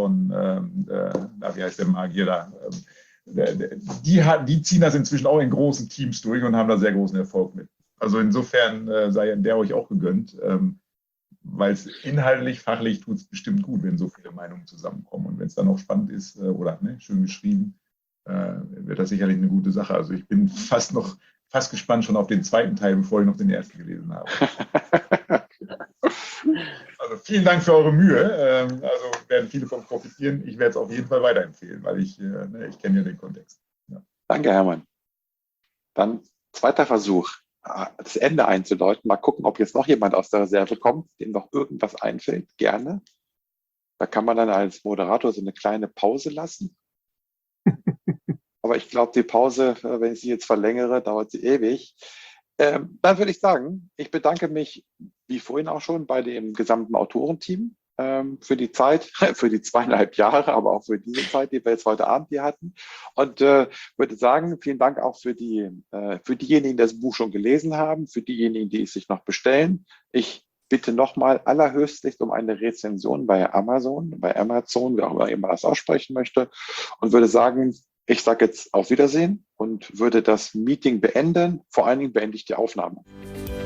wie heißt der Magier da? Die ziehen das inzwischen auch in großen Teams durch und haben da sehr großen Erfolg mit. Also insofern sei der euch auch gegönnt, weil es inhaltlich, fachlich tut es bestimmt gut, wenn so viele Meinungen zusammenkommen. Und wenn es dann auch spannend ist oder schön geschrieben, wird das sicherlich eine gute Sache. Also ich bin fast gespannt schon auf den zweiten Teil, bevor ich noch den ersten gelesen habe. Also vielen Dank für eure Mühe. Also werden viele von profitieren. Ich werde es auf jeden Fall weiterempfehlen, weil ich kenne ja den Kontext. Ja. Danke, Hermann. Dann zweiter Versuch, das Ende einzuläuten. Mal gucken, ob jetzt noch jemand aus der Reserve kommt, dem noch irgendwas einfällt. Gerne. Da kann man dann als Moderator so eine kleine Pause lassen. Aber ich glaube, die Pause, wenn ich sie jetzt verlängere, dauert sie ewig. Dann würde ich sagen, ich bedanke mich, wie vorhin auch schon, bei dem gesamten Autorenteam für die Zeit, für die 2,5 Jahre, aber auch für diese Zeit, die wir jetzt heute Abend hier hatten. Und würde sagen, vielen Dank auch für diejenigen, die das Buch schon gelesen haben, für diejenigen, die es sich noch bestellen. Ich bitte nochmal allerhöchstlichst um eine Rezension bei Amazon, wie auch immer man das aussprechen möchte, und würde sagen, ich sage jetzt auf Wiedersehen und würde das Meeting beenden. Vor allen Dingen beende ich die Aufnahme.